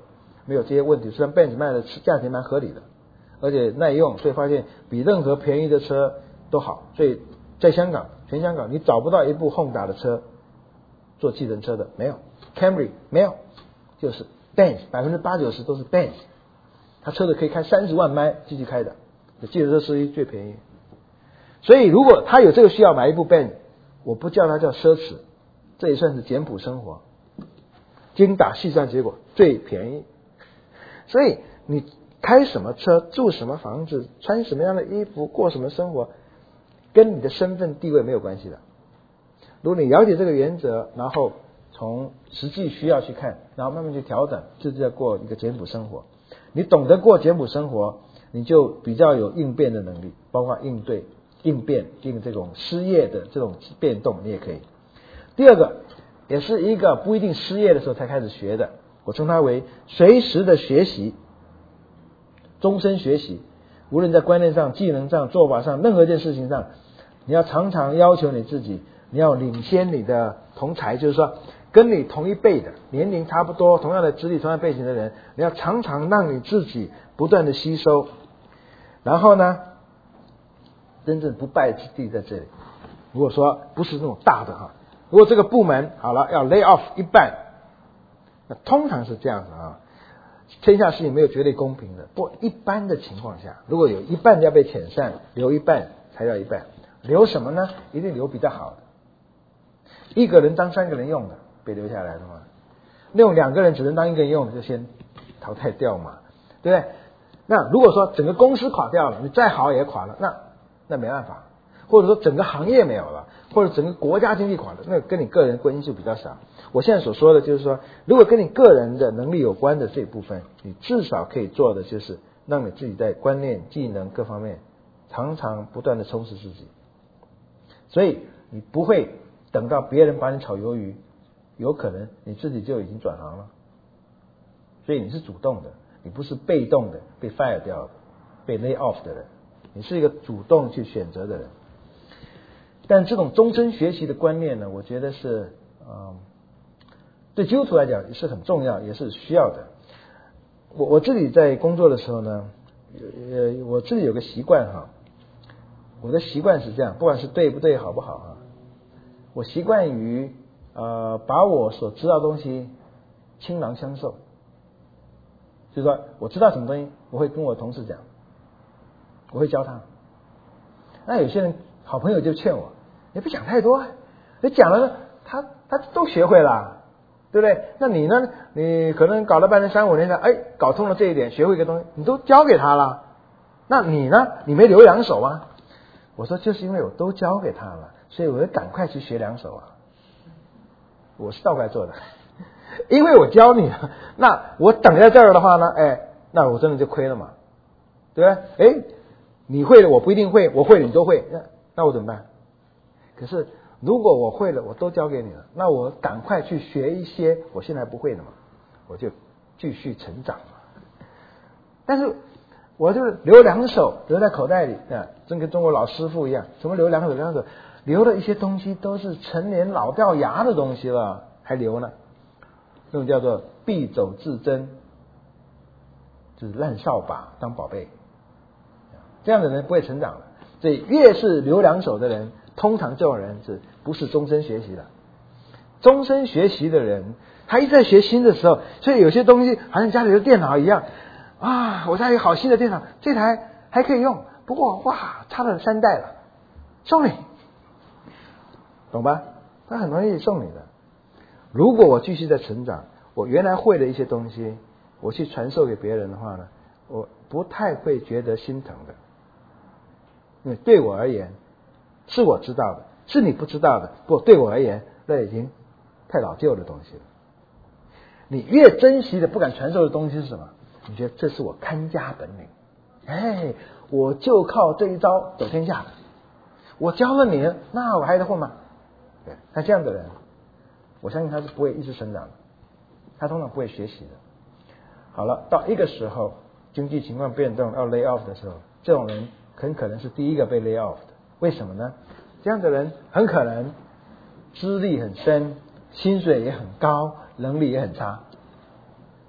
没有这些问题，虽然 Benz 卖的价钱蛮合理的，而且耐用，所以发现比任何便宜的车都好。所以在香港，全香港你找不到一部 Honda 的车做计程车的，没有 Camry 没有，就是 Benz 百分之八九十都是 Benz， 他车子可以开三十万迈继续开的，计程车司机最便宜。所以如果他有这个需要买一部 Benz， 我不叫他叫奢侈，这也算是简朴生活，精打细算结果最便宜。所以你开什么车，住什么房子，穿什么样的衣服，过什么生活，跟你的身份地位没有关系的。如果你了解这个原则，然后从实际需要去看，然后慢慢去调整，就叫过一个简朴生活。你懂得过简朴生活，你就比较有应变的能力，包括应对应变应这种失业的这种变动，你也可以。第二个也是一个不一定失业的时候才开始学的，我称它为随时的学习，终身学习。无论在观念上、技能上、做法上，任何一件事情上，你要常常要求你自己，你要领先你的同才，就是说跟你同一辈的、年龄差不多、同样的资历、同样背景的人，你要常常让你自己不断的吸收。然后呢，真正不败之地在这里。如果说不是那种大的哈，如果这个部门好了要 lay off 一半，那通常是这样子啊。天下事情没有绝对公平的，不过一般的情况下，如果有一半要被遣散，留一半才要一半，留什么呢？一定留比较好的。一个人当三个人用的，被留下来的嘛。那种两个人只能当一个人用的，就先淘汰掉嘛，对不对？那如果说整个公司垮掉了，你再好也垮了，那那没办法。或者说整个行业没有了，或者整个国家经济垮了，那跟你个人关系就比较少。我现在所说的就是说，如果跟你个人的能力有关的这一部分，你至少可以做的就是让你自己在观念、技能各方面常常不断的充实自己。所以你不会等到别人把你炒鱿鱼，有可能你自己就已经转行了。所以你是主动的，你不是被动的被 fire 掉的、被 lay off 的人，你是一个主动去选择的人。但这种终身学习的观念呢，我觉得是嗯，对基督徒来讲也是很重要，也是需要的。我我自己在工作的时候呢，呃，我自己有个习惯哈，我的习惯是这样，不管是对不对、好不好啊，我习惯于呃把我所知道的东西倾囊相授，就是说我知道什么东西，我会跟我同事讲，我会教他。那有些人好朋友就劝我，你不讲太多，你讲了他他都学会了，对不对？那你呢？你可能搞了半年三五年的，哎，搞通了这一点，学会一个东西，你都教给他了，那你呢？你没留两手啊？我说就是因为我都教给他了，所以我要赶快去学两手啊。我是倒过来做的，因为我教你了，那我等在这儿的话呢，哎，那我真的就亏了嘛，对不对？哎，你会的我不一定会，我会的你都会，那那我怎么办？可是如果我会了，我都教给你了，那我赶快去学一些我现在不会的嘛，我就继续成长嘛。但是我就留两手留在口袋里啊，真跟中国老师傅一样，什么留两手两手，留的一些东西都是陈年老掉牙的东西了，还留呢。这种叫做敝帚自珍，就是烂扫把当宝贝，这样的人不会成长的。所以越是留两手的人，通常这种人是不是终身学习的？终身学习的人，他一直在学新的时候，所以有些东西好像家里的电脑一样啊，我家有好新的电脑，这台还可以用，不过哇，差了三代了，送你，懂吧？他很容易送你的。如果我继续在成长，我原来会的一些东西，我去传授给别人的话呢，我不太会觉得心疼的。因为对我而言，是我知道的，是你不知道的，不，对我而言，那已经太老旧的东西了。你越珍惜的不敢传授的东西是什么？你觉得这是我看家本领，哎，我就靠这一招走天下的。我教了你，那我还得混吗？对，那这样的人，我相信他是不会一直成长的，他通常不会学习的。好了，到一个时候，经济情况变动要 lay off 的时候，这种人很可能是第一个被 lay off 的。为什么呢？这样的人很可能资历很深，薪水也很高，能力也很差。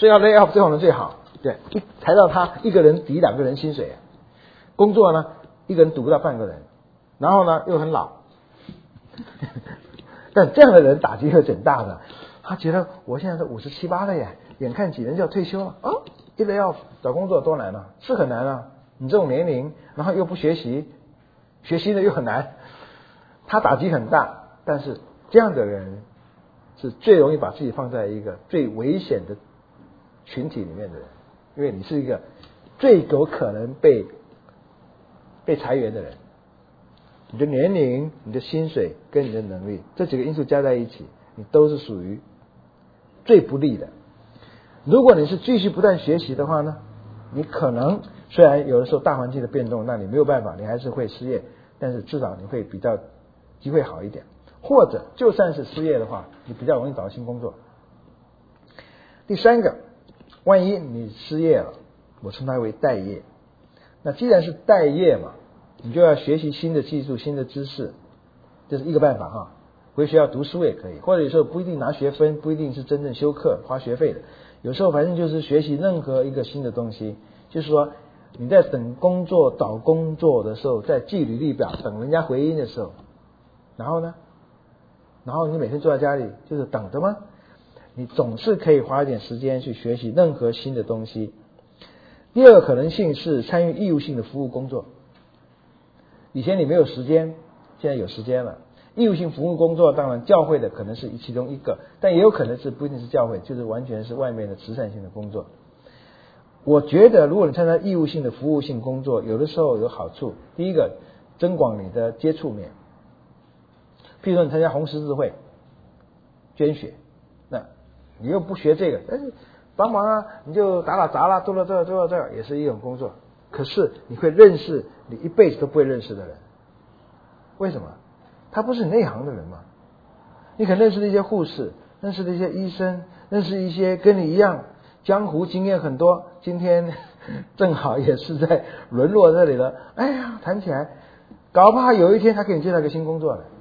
所以要 lay off 这种人最好，对，一裁到他一个人抵两个人薪水，工作呢一个人赌不到半个人，然后呢又很老，但这样的人打击会很大的，他觉得我现在是五十七八了耶，眼看几年就要退休了，哦，一 lay off 找工作多难啊，是很难啊，你这种年龄，然后又不学习，学习的又很难，他打击很大，但是这样的人是最容易把自己放在一个最危险的群体里面的人，因为你是一个最有可能被被裁员的人，你的年龄、你的薪水跟你的能力这几个因素加在一起，你都是属于最不利的。如果你是继续不断学习的话呢，你可能虽然有的时候大环境的变动让你没有办法，你还是会失业，但是至少你会比较机会好一点，或者就算是失业的话，你比较容易找到新工作。第三个，万一你失业了，我称它为待业。那既然是待业嘛，你就要学习新的技术、新的知识，这是一个办法哈。回学校读书也可以，或者有时候不一定拿学分，不一定是真正修课花学费的，有时候反正就是学习任何一个新的东西。就是说你在等工作、找工作的时候，在记履历表等人家回音的时候，然后呢，然后你每天坐在家里就是等着吗？你总是可以花一点时间去学习任何新的东西。第二个可能性是参与义务性的服务工作。以前你没有时间，现在有时间了。义务性服务工作当然教会的可能是其中一个，但也有可能是不一定是教会，就是完全是外面的慈善性的工作。我觉得如果你参加义务性的服务性工作，有的时候有好处。第一个，增广你的接触面。譬如说你参加红十字会捐血，那你又不学这个，但是帮忙啊，你就打打杂啦，做到这做到这也是一种工作。可是你会认识你一辈子都不会认识的人，为什么？他不是你内行的人嘛。你可能认识的一些护士，认识的一些医生，认识一些跟你一样江湖经验很多，今天正好也是在沦落这里了。哎呀，谈起来，搞不好有一天他给你介绍一个新工作了。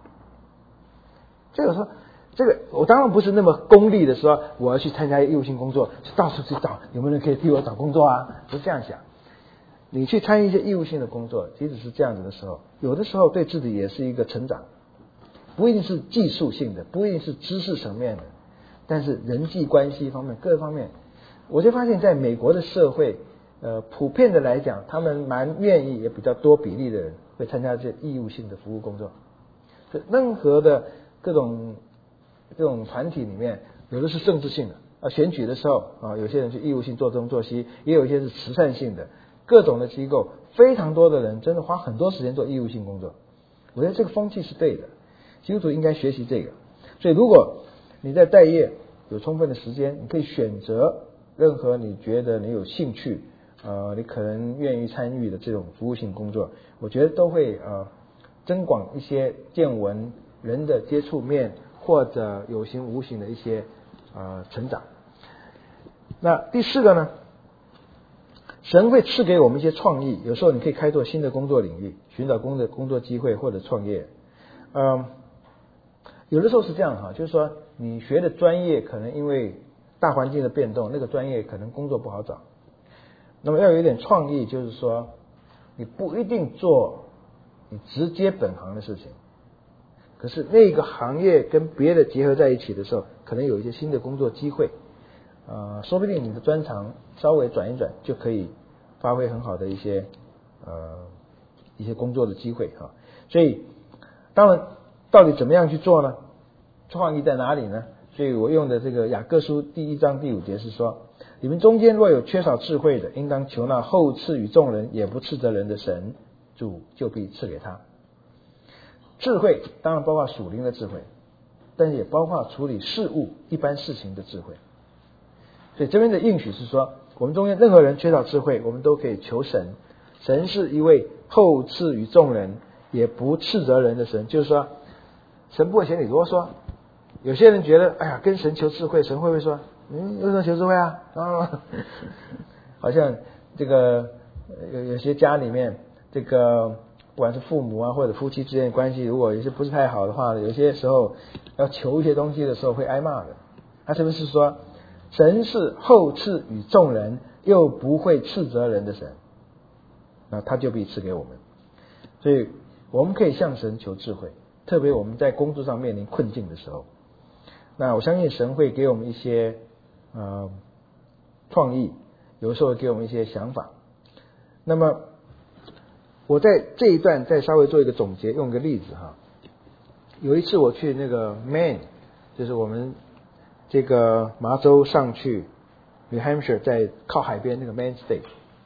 这个说，这个我当然不是那么功利的说，我要去参加义务性工作，到处去找有没有人可以替我找工作啊？不是这样想。你去参与一些义务性的工作，即使是这样子的时候，有的时候对自己也是一个成长，不一定是技术性的，不一定是知识层面的，但是人际关系方面各方面，我就发现在美国的社会，呃，普遍的来讲，他们蛮愿意，也比较多比例的人会参加这些义务性的服务工作。任何的各种这种团体里面，有的是政治性的啊，选举的时候啊，有些人去义务性做东做西，也有一些是慈善性的。各种的机构，非常多的人真的花很多时间做义务性工作。我觉得这个风气是对的，基督徒应该学习这个。所以如果你在待业有充分的时间，你可以选择任何你觉得你有兴趣，呃，你可能愿意参与的这种服务性工作，我觉得都会呃增广一些见闻、人的接触面，或者有形无形的一些呃成长。那第四个呢？神会赐给我们一些创意，有时候你可以开拓新的工作领域，寻找工的工作机会或者创业。嗯，有的时候是这样哈，就是说你学的专业可能因为大环境的变动，那个专业可能工作不好找。那么要有一点创意，就是说你不一定做你直接本行的事情，可是那个行业跟别的结合在一起的时候，可能有一些新的工作机会。呃，说不定你的专长稍微转一转，就可以发挥很好的一些呃一些工作的机会哈。所以，当然，到底怎么样去做呢？创意在哪里呢？所以我用的这个雅各书第一章第五节是说：你们中间若有缺少智慧的，应当求那后赐予众人也不斥责人的神，主就必赐给他。智慧当然包括属灵的智慧，但是也包括处理事物一般事情的智慧。所以这边的应许是说，我们中间任何人缺少智慧，我们都可以求神。神是一位后赐予众人也不斥责人的神，就是说神不会嫌你啰嗦。有些人觉得哎呀，跟神求智慧，神会不会说嗯，为什么求智慧啊？啊好像这个有有些家里面，这个不管是父母啊或者夫妻之间的关系，如果有些不是太好的话，有些时候要求一些东西的时候会挨骂的。他是不是说神是厚赐与众人，又不会斥责人的神，那他就必赐给我们。所以我们可以向神求智慧，特别我们在工作上面临困境的时候，那我相信神会给我们一些呃创意，有的时候给我们一些想法。那么我在这一段再稍微做一个总结，用一个例子哈。有一次我去那个 Maine， 就是我们这个麻州上去 New Hampshire， 在靠海边那个 Maine State，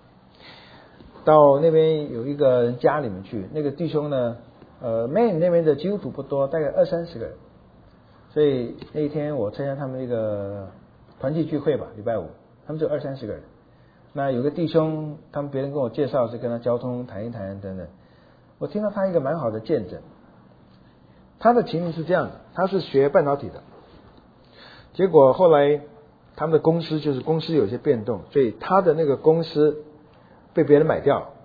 到那边有一个人家里面去，那个弟兄呢，呃 Maine 那边的基督徒不多，大概二三十个人，所以那一天我参加他们一个团契聚会吧，礼拜五，他们就二三十个人。那有个弟兄，他们别人跟我介绍是跟他交通谈一谈等等，我听到他一个蛮好的见证。他的情形是这样的，他是学半导体的，结果后来他们的公司就是公司有些变动，所以他的那个公司被别人买掉了。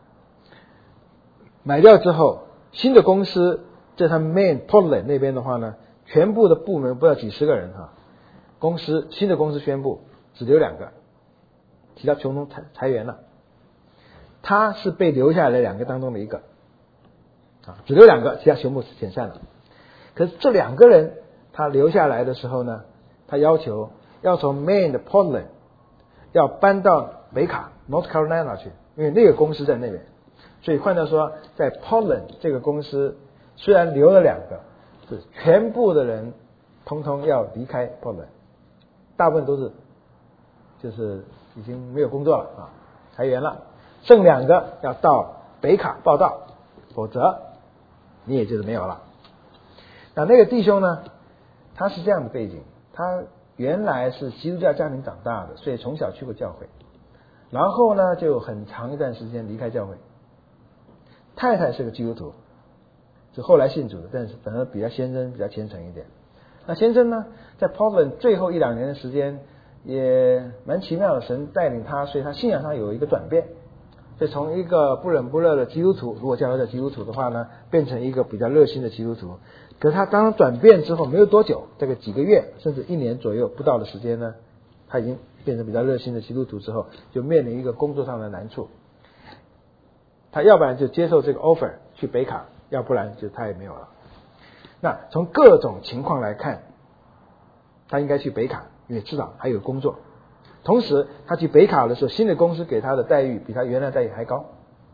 买掉之后，新的公司在他们 Maine Portland 那边的话呢，全部的部门不知道几十个人哈，公司新的公司宣布只留两个，其他全都裁裁员了。他是被留下来两个当中的一个，啊，只留两个，其他全部遣散了。可是这两个人他留下来的时候呢，他要求要从 Maine 的 Portland 要搬到北卡 North Carolina 去，因为那个公司在那边。所以换到说，在 Portland 这个公司虽然留了两个，是全部的人通通要离开 Portland， 大部分都是就是已经没有工作了啊，裁员了，剩两个要到北卡报到，否则你也就是没有了。那那个弟兄呢，他是这样的背景，他原来是基督教家庭长大的，所以从小去过教会，然后呢就很长一段时间离开教会。太太是个基督徒，是后来信主的，但是反而比他先生比较虔诚一点。那先生呢，在 Portland 最后一两年的时间也蛮奇妙的，神带领他，所以他信仰上有一个转变，所以从一个不冷不热的基督徒，如果叫他的基督徒的话呢，变成一个比较热心的基督徒。可是他当转变之后没有多久，这个几个月甚至一年左右不到的时间呢，他已经变成比较热心的基督徒之后，就面临一个工作上的难处。他要不然就接受这个 offer 去北卡，要不然就他也没有了。那从各种情况来看，他应该去北卡，因为至少还有工作。同时他去北卡的时候，新的公司给他的待遇比他原来待遇还高。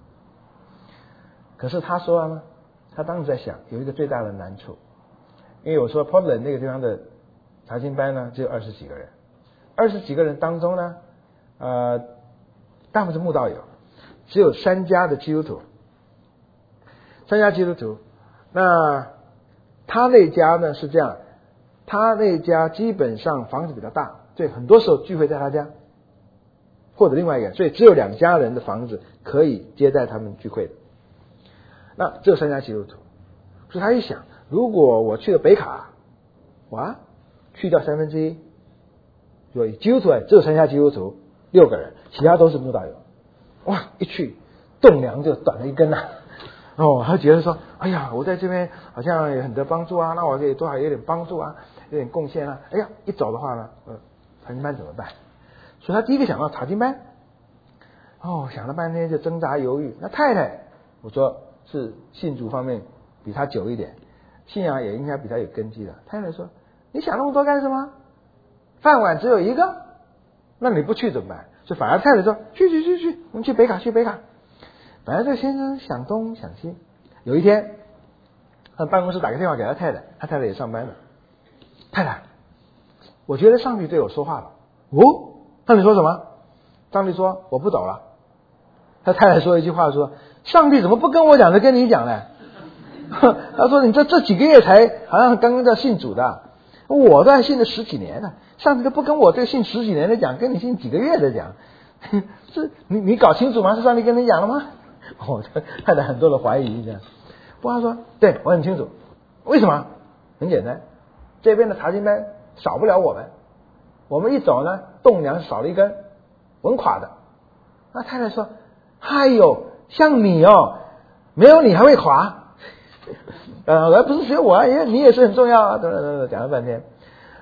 可是他说呢，他当时在想有一个最大的难处，因为我说 Portland 那个地方的查经班呢只有二十几个人，二十几个人当中呢，呃，大部分是慕道友，只有三家的基督徒，三家基督徒。那他那家呢是这样，他那家基本上房子比较大，所以很多时候聚会在他家，或者另外一个，所以只有两家人的房子可以接待他们聚会的。那只有三家基督徒，所以他一想，如果我去了北卡，哇，去掉三分之一，所以基督徒只有三家基督徒六个人，其他都是慕道友。哇，一去栋梁就短了一根啊！哦，他觉得说，哎呀，我在这边好像也很得帮助啊，那我可以多少有点帮助啊，有点贡献啊。哎呀，一走的话呢，呃，查经班怎么办？所以他第一个想到查经班。哦，想了半天就挣扎犹豫。那太太，我说是信主方面比他久一点，信仰也应该比他有根基的。太太说，你想那么多干什么？饭碗只有一个，那你不去怎么办？所以反而太太说，去去去去，我们去北卡去北卡。反正这个先生想东想西，有一天他办公室打个电话给他太太，他太太也上班了。太太，我觉得上帝对我说话了。哦，上帝说什么？上帝说我不走了。他太太说一句话说，上帝怎么不跟我讲的跟你讲呢？他说你这这几个月才好像刚刚在信主的，我都信了十几年了，上帝都不跟我这个信十几年的讲，跟你信几个月的讲，这你你搞清楚吗？是上帝跟你讲了吗？哦，太太很多的怀疑这样。不过他说，对我很清楚，为什么？很简单，这边的查经班少不了我们，我们一走呢，栋梁少了一根，稳垮的。那太太说，哎呦，像你哦，没有你还会垮。呃，而不是只有我啊，因为你也是很重要啊，等等等等，讲了半天。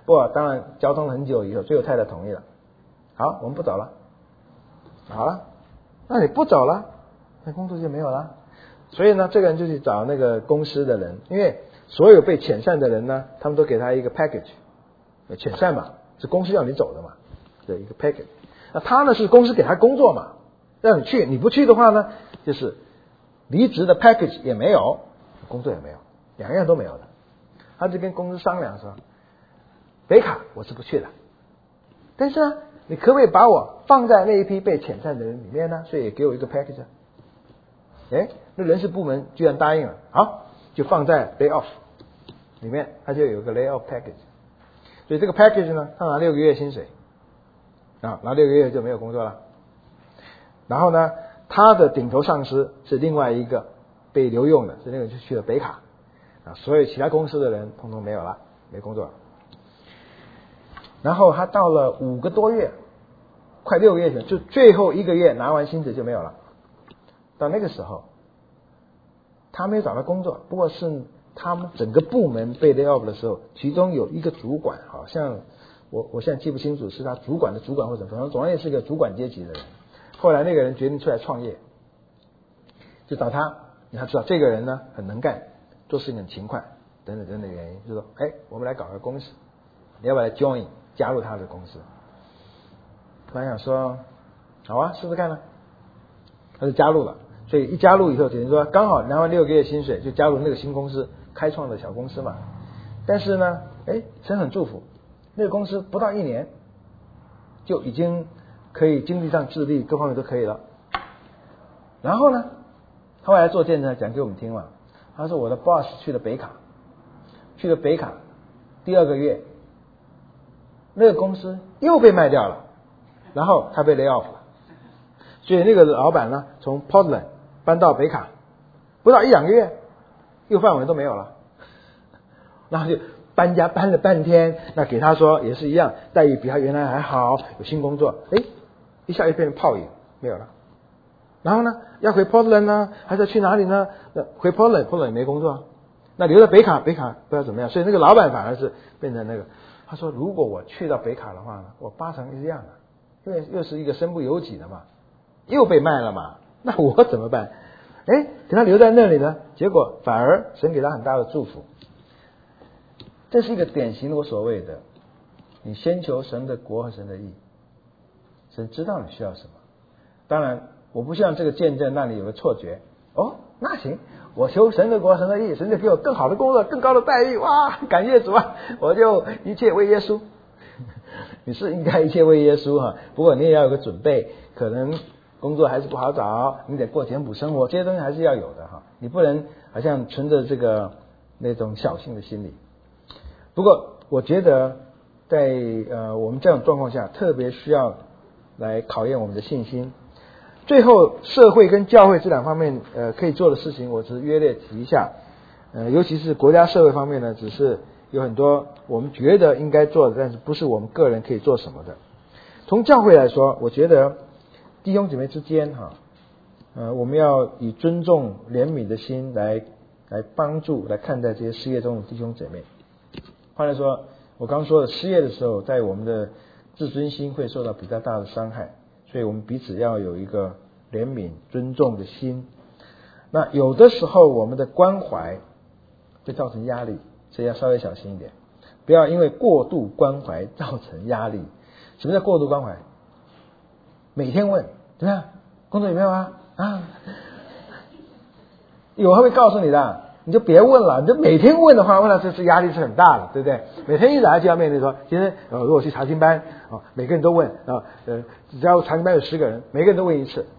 不过当然交通了很久以后，最后太太同意了，好，我们不走了。好了，那你不走了，那工作就没有了。所以呢，这个人就去找那个公司的人，因为所有被遣散的人呢，他们都给他一个 package， 遣散嘛，是公司要你走的嘛，的一个 package。那他呢是公司给他工作嘛，让你去，你不去的话呢，就是离职的 package 也没有，工作也没有，两样都没有的。他就跟公司商量说，北卡我是不去的，但是呢，你可不可以把我放在那一批被遣散的人里面呢？所以也给我一个 package。哎，那人事部门居然答应了，好，就放在 lay off 里面，他就有个 lay off package。所以这个 package 呢，他拿六个月薪水，啊，拿六个月就没有工作了。然后呢，他的顶头上司是另外一个被留用的，是那个就去了北卡，啊，所有其他公司的人统统没有了，没工作了。然后他到了五个多月，快六个月前，就最后一个月拿完薪水就没有了。到那个时候，他没有找到工作，不过是他们整个部门被 lay off 的时候，其中有一个主管，好像我我现在记不清楚是他主管的主管或者怎么，总而言之是一个主管阶级的人。后来那个人决定出来创业，就找他，你要知道这个人呢很能干，做事情很勤快，等等等等原因，就说，哎，我们来搞个公司，你要不要来 join 加入他的公司？突然想说，好啊，试试看呢，他就加入了。所以一加入以后，等于说刚好拿完六个月薪水，就加入那个新公司开创的小公司嘛。但是呢，哎，神很祝福，那个公司不到一年就已经可以经济上自立，各方面都可以了。然后呢，他后来做见证讲给我们听嘛，他说我的 boss 去了北卡，去了北卡，第二个月，那个公司又被卖掉了，然后他被 lay off 了。所以那个老板呢，从 Portland 搬到北卡，不到一两个月，一个范围都没有了。然后就搬家搬了半天，那给他说也是一样，待遇比他原来还好，有新工作，哎，一下就变成泡影，没有了。然后呢，要回 Portland 呢，还是去哪里呢？回 Portland，Portland 也没工作，那留在北卡，北卡不知道怎么样。所以那个老板反而是变成那个，他说如果我去到北卡的话呢，我八成是这样的，因为又是一个身不由己的嘛，又被卖了嘛，那我怎么办？哎，给他留在那里呢，结果反而神给他很大的祝福。这是一个典型的我所谓的，你先求神的国和神的义，神知道你需要什么。当然我不希望这个见证让你有个错觉，哦，那行，我求神的国神的义，神就给我更好的工作，更高的待遇，哇，感谢主啊，我就一切为耶稣。你是应该一切为耶稣哈，不过你也要有个准备，可能工作还是不好找，你得过简朴生活，这些东西还是要有的哈，你不能好像存着这个那种侥幸的心理。不过我觉得在呃我们这种状况下，特别需要来考验我们的信心。最后，社会跟教会这两方面呃可以做的事情，我只是约略提一下。呃，尤其是国家社会方面呢，只是有很多我们觉得应该做的，但是不是我们个人可以做什么的。从教会来说，我觉得弟兄姐妹之间哈，呃，我们要以尊重、怜悯的心来来帮助、来看待这些失业中的弟兄姐妹。换来说，我刚说的失业的时候，在我们的自尊心会受到比较大的伤害，所以我们彼此要有一个怜悯、尊重的心。那有的时候我们的关怀会造成压力，所以要稍微小心一点，不要因为过度关怀造成压力。什么叫过度关怀？每天问怎么样，工作有没有啊？啊，有他会告诉你的。你就别问了，你就每天问的话，问到这是压力是很大的，对不对？每天一来就要面对说，今天呃，如果去查经班啊，每个人都问啊，呃，只要查经班有十个人，每个人都问一次，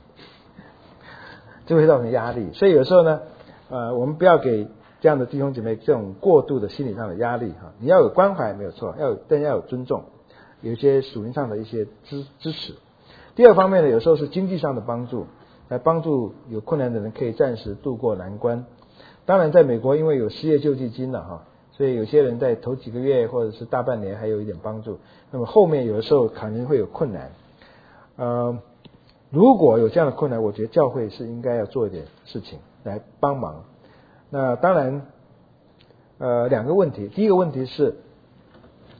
就会造成压力。所以有时候呢，呃，我们不要给这样的弟兄姐妹这种过度的心理上的压力哈。你要有关怀没有错，要有，但要有尊重，有一些属灵上的一些支支持。第二方面呢，有时候是经济上的帮助，来帮助有困难的人可以暂时度过难关。当然在美国因为有失业救济金了哈，所以有些人在头几个月或者是大半年还有一点帮助，那么后面有的时候可能会有困难。呃，如果有这样的困难，我觉得教会是应该要做一点事情来帮忙。那当然呃两个问题，第一个问题是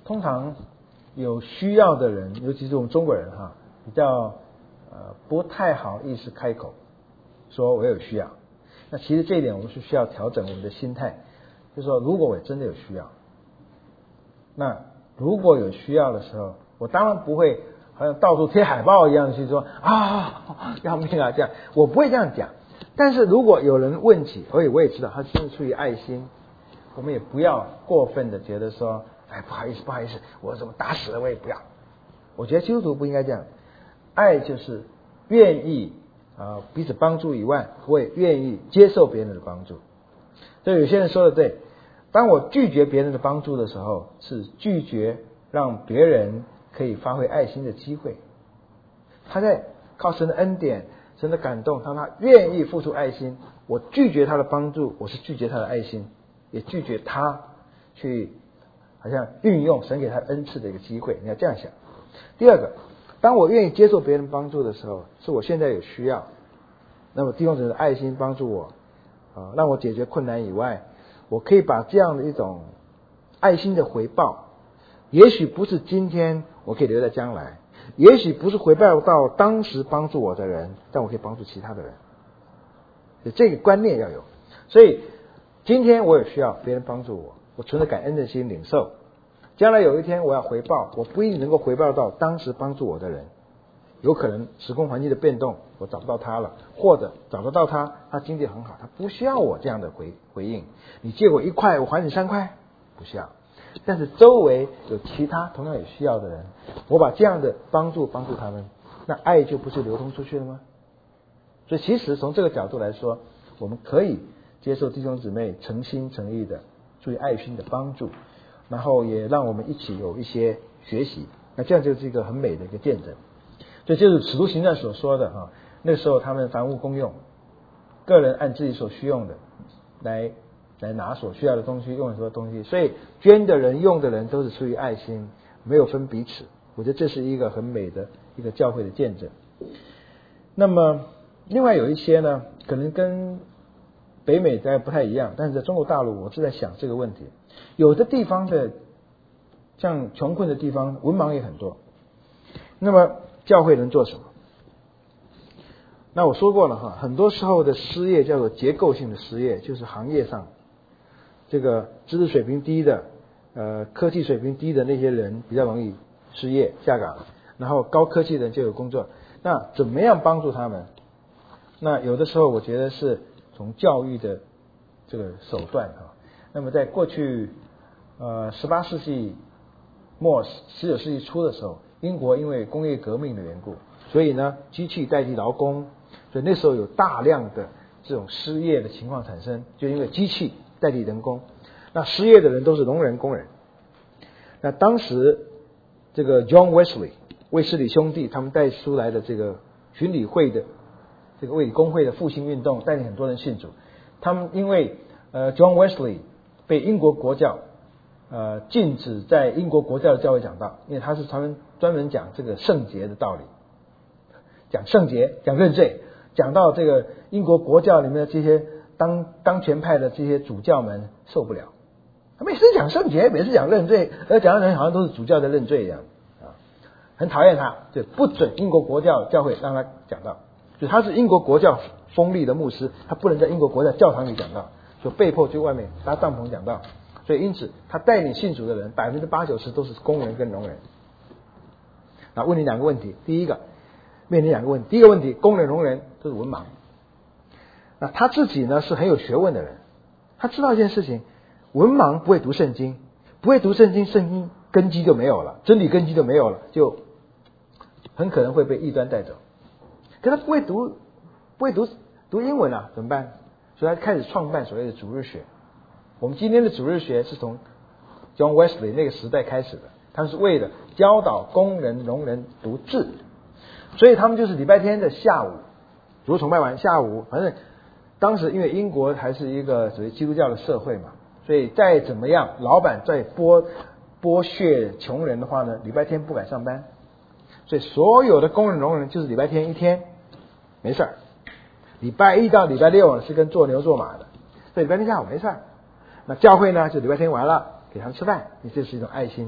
通常有需要的人，尤其是我们中国人哈，比较呃不太好意思开口说我有需要。那其实这一点我们是需要调整我们的心态，就是说如果我真的有需要，那如果有需要的时候，我当然不会好像到处贴海报一样去说啊要命啊这样，我不会这样讲。但是如果有人问起，而且我也知道他是出于爱心，我们也不要过分的觉得说，哎不好意思不好意思，我怎么打死了我也不要。我觉得基督徒不应该这样，爱就是愿意啊彼此帮助以外，我也愿意接受别人的帮助。所以有些人说的对，当我拒绝别人的帮助的时候，是拒绝让别人可以发挥爱心的机会。他在靠神的恩典、神的感动，当他愿意付出爱心，我拒绝他的帮助，我是拒绝他的爱心，也拒绝他去好像运用神给他恩赐的一个机会。你要这样想。第二个，当我愿意接受别人帮助的时候，是我现在有需要，那么弟兄姊妹的爱心帮助我啊，让我解决困难以外，我可以把这样的一种爱心的回报，也许不是今天我可以留在将来，也许不是回报到当时帮助我的人，但我可以帮助其他的人。这个观念要有。所以今天我有需要别人帮助我，我存着感恩的心领受，将来有一天我要回报，我不一定能够回报到当时帮助我的人，有可能时空环境的变动我找不到他了，或者找得到他，他经济很好，他不需要我这样的回回应。你借我一块我还你三块，不需要。但是周围有其他同样有需要的人，我把这样的帮助帮助他们，那爱就不是流通出去了吗？所以其实从这个角度来说，我们可以接受弟兄姊妹诚心诚意的出于爱心的帮助，然后也让我们一起有一些学习，那这样就是一个很美的一个见证。这就是使徒行传所说的哈，那时候他们凡物公用，个人按自己所需用的来来拿所需要的东西，用什么东西，所以捐的人用的人都是出于爱心，没有分彼此。我觉得这是一个很美的一个教会的见证。那么另外有一些呢，可能跟北美在不太一样，但是在中国大陆我是在想这个问题。有的地方的像穷困的地方，文盲也很多，那么教会能做什么？那我说过了哈，很多时候的失业叫做结构性的失业，就是行业上这个知识水平低的呃科技水平低的那些人比较容易失业下岗，然后高科技的人就有工作。那怎么样帮助他们？那有的时候我觉得是从教育的这个手段哈。那么在过去呃十八世纪末十九世纪初的时候，英国因为工业革命的缘故，所以呢机器代替劳工，所以那时候有大量的这种失业的情况产生，就因为机器代替人工，那失业的人都是农人工人。那当时这个 John Wesley 卫斯理兄弟他们带出来的这个巡礼会的这个卫理公会的复兴运动，带领很多人信主。他们因为呃 John Wesley 被英国国教呃禁止在英国国教的教会讲道，因为他是他们专门讲这个圣洁的道理，讲圣洁，讲认罪，讲到这个英国国教里面的这些当当权派的这些主教们受不了，他每次讲圣洁，每次讲认罪，而讲的人好像都是主教在认罪一样啊，很讨厌他，就不准英国国教教会让他讲道。就他是英国国教封立的牧师，他不能在英国国教教堂里讲道，就被迫去外面搭帐篷讲道。所以因此他带领信主的人百分之八九十都是工人跟农人。那问你两个问题，第一个面临两个问题，第一个问题，工人农人都是文盲，那他自己呢是很有学问的人，他知道一件事情，文盲不会读圣经，不会读圣经，圣经根基就没有了，真理根基就没有了，就很可能会被异端带走。可他不会读不会读读英文啊，怎么办？所以他开始创办所谓的主日学。我们今天的主日学是从 John Wesley 那个时代开始的，他们是为了教导工人农人读字，所以他们就是礼拜天的下午主日崇拜完下午，反正当时因为英国还是一个属于基督教的社会嘛，所以再怎么样老板在剥剥削穷人的话呢，礼拜天不敢上班，所以所有的工人农人就是礼拜天一天没事儿，礼拜一到礼拜六是跟做牛做马的，所以礼拜天下午没事儿。那教会呢就礼拜天完了给他们吃饭，这是一种爱心，然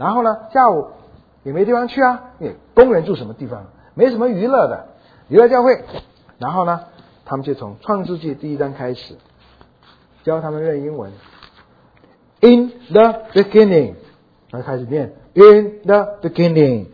然后呢，下午也没地方去啊，因为工人住什么地方？没什么娱乐的，娱乐教会。然后呢，他们就从创世纪第一章开始教他们认英文。In the beginning， 然后开始念 In the beginning，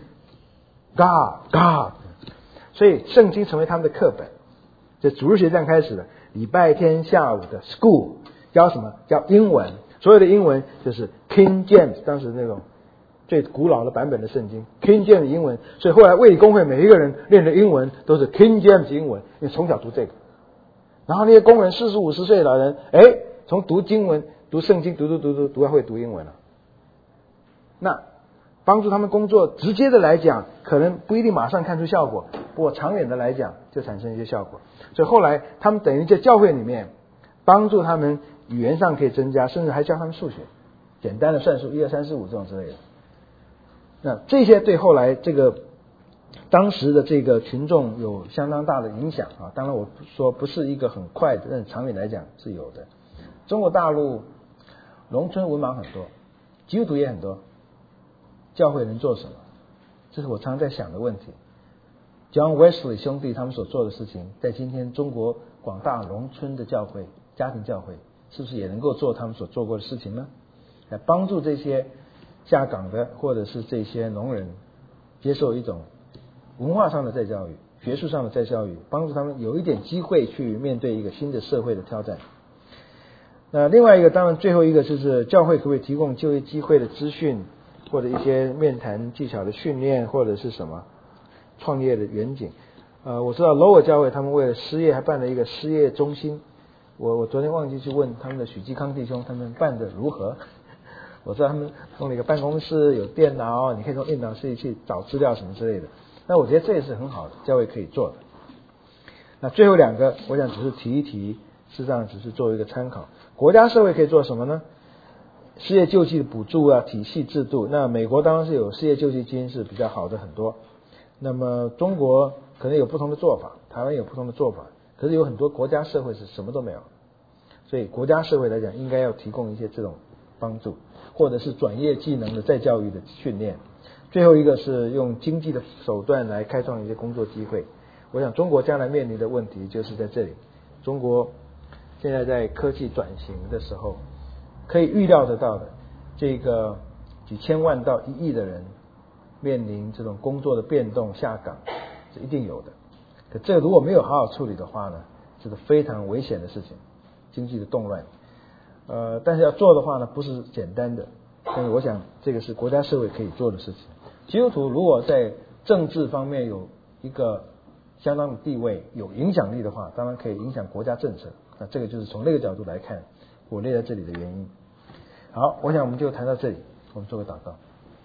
God God。所以圣经成为他们的课本，这主日学这样开始的。礼拜天下午的 school 教什么？教英文。所有的英文就是 King James 当时那种最古老的版本的圣经 King James 的英文。所以后来卫理公会每一个人练的英文都是 King James 英文，因为从小读这个。然后那些工人四十五十岁的老人，哎，从读经文读圣经读读读读读到会读英文了。那帮助他们工作，直接的来讲可能不一定马上看出效果，不过长远的来讲就产生一些效果。所以后来他们等于在教会里面帮助他们语言上可以增加，甚至还教他们数学，简单的算术一二三四五这种之类的。那这些对后来这个当时的这个群众有相当大的影响啊。当然我说不是一个很快的，但长远来讲是有的。中国大陆农村文盲很多，基督徒也很多，教会能做什么？这是我常在想的问题。John Wesley 兄弟他们所做的事情，在今天中国广大农村的教会、家庭教会，是不是也能够做他们所做过的事情呢？来帮助这些下岗的或者是这些农人接受一种文化上的再教育、学术上的再教育，帮助他们有一点机会去面对一个新的社会的挑战。那另外一个，当然最后一个就是教会可不可以提供就业机会的资讯，或者一些面谈技巧的训练，或者是什么创业的远景。呃，我知道 Lower 教会他们为了失业还办了一个失业中心，我我昨天忘记去问他们的许继康弟兄他们办的如何。我知道他们弄了一个办公室，有电脑，你可以从电脑室里去找资料什么之类的。那我觉得这也是很好的，教会可以做的。那最后两个，我想只是提一提，事实上只是作为一个参考。国家社会可以做什么呢？失业救济的补助啊，体系制度。那美国当然是有失业救济金，是比较好的很多。那么中国可能有不同的做法，台湾有不同的做法，可是有很多国家社会是什么都没有。所以国家社会来讲，应该要提供一些这种帮助，或者是转业技能的再教育的训练。最后一个是用经济的手段来开创一些工作机会。我想中国将来面临的问题就是在这里。中国现在在科技转型的时候，可以预料得到的，这个几千万到一亿的人面临这种工作的变动下岗是一定有的。可这个如果没有好好处理的话呢，这是非常危险的事情，经济的动乱。呃，但是要做的话呢，不是简单的。但是我想这个是国家社会可以做的事情。基督徒如果在政治方面有一个相当的地位、有影响力的话，当然可以影响国家政策。那这个就是从那个角度来看我列在这里的原因。好，我想我们就谈到这里，我们做个祷告。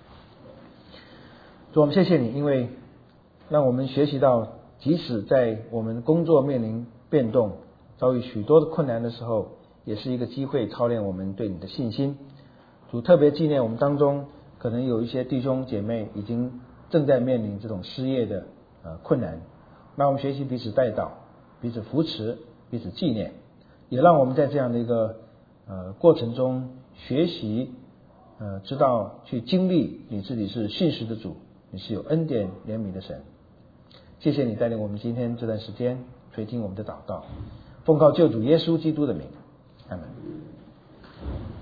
主，我们谢谢你，因为让我们学习到，即使在我们工作面临变动、遭遇许多的困难的时候，也是一个机会操练我们对你的信心。主，特别纪念我们当中可能有一些弟兄姐妹已经正在面临这种失业的呃困难，让我们学习彼此代祷，彼此扶持，彼此纪念，也让我们在这样的一个呃过程中学习，呃知道去经历你自己是信实的主，你是有恩典怜悯的神。谢谢你带领我们今天这段时间垂听我们的祷告，奉靠救主耶稣基督的名，阿们。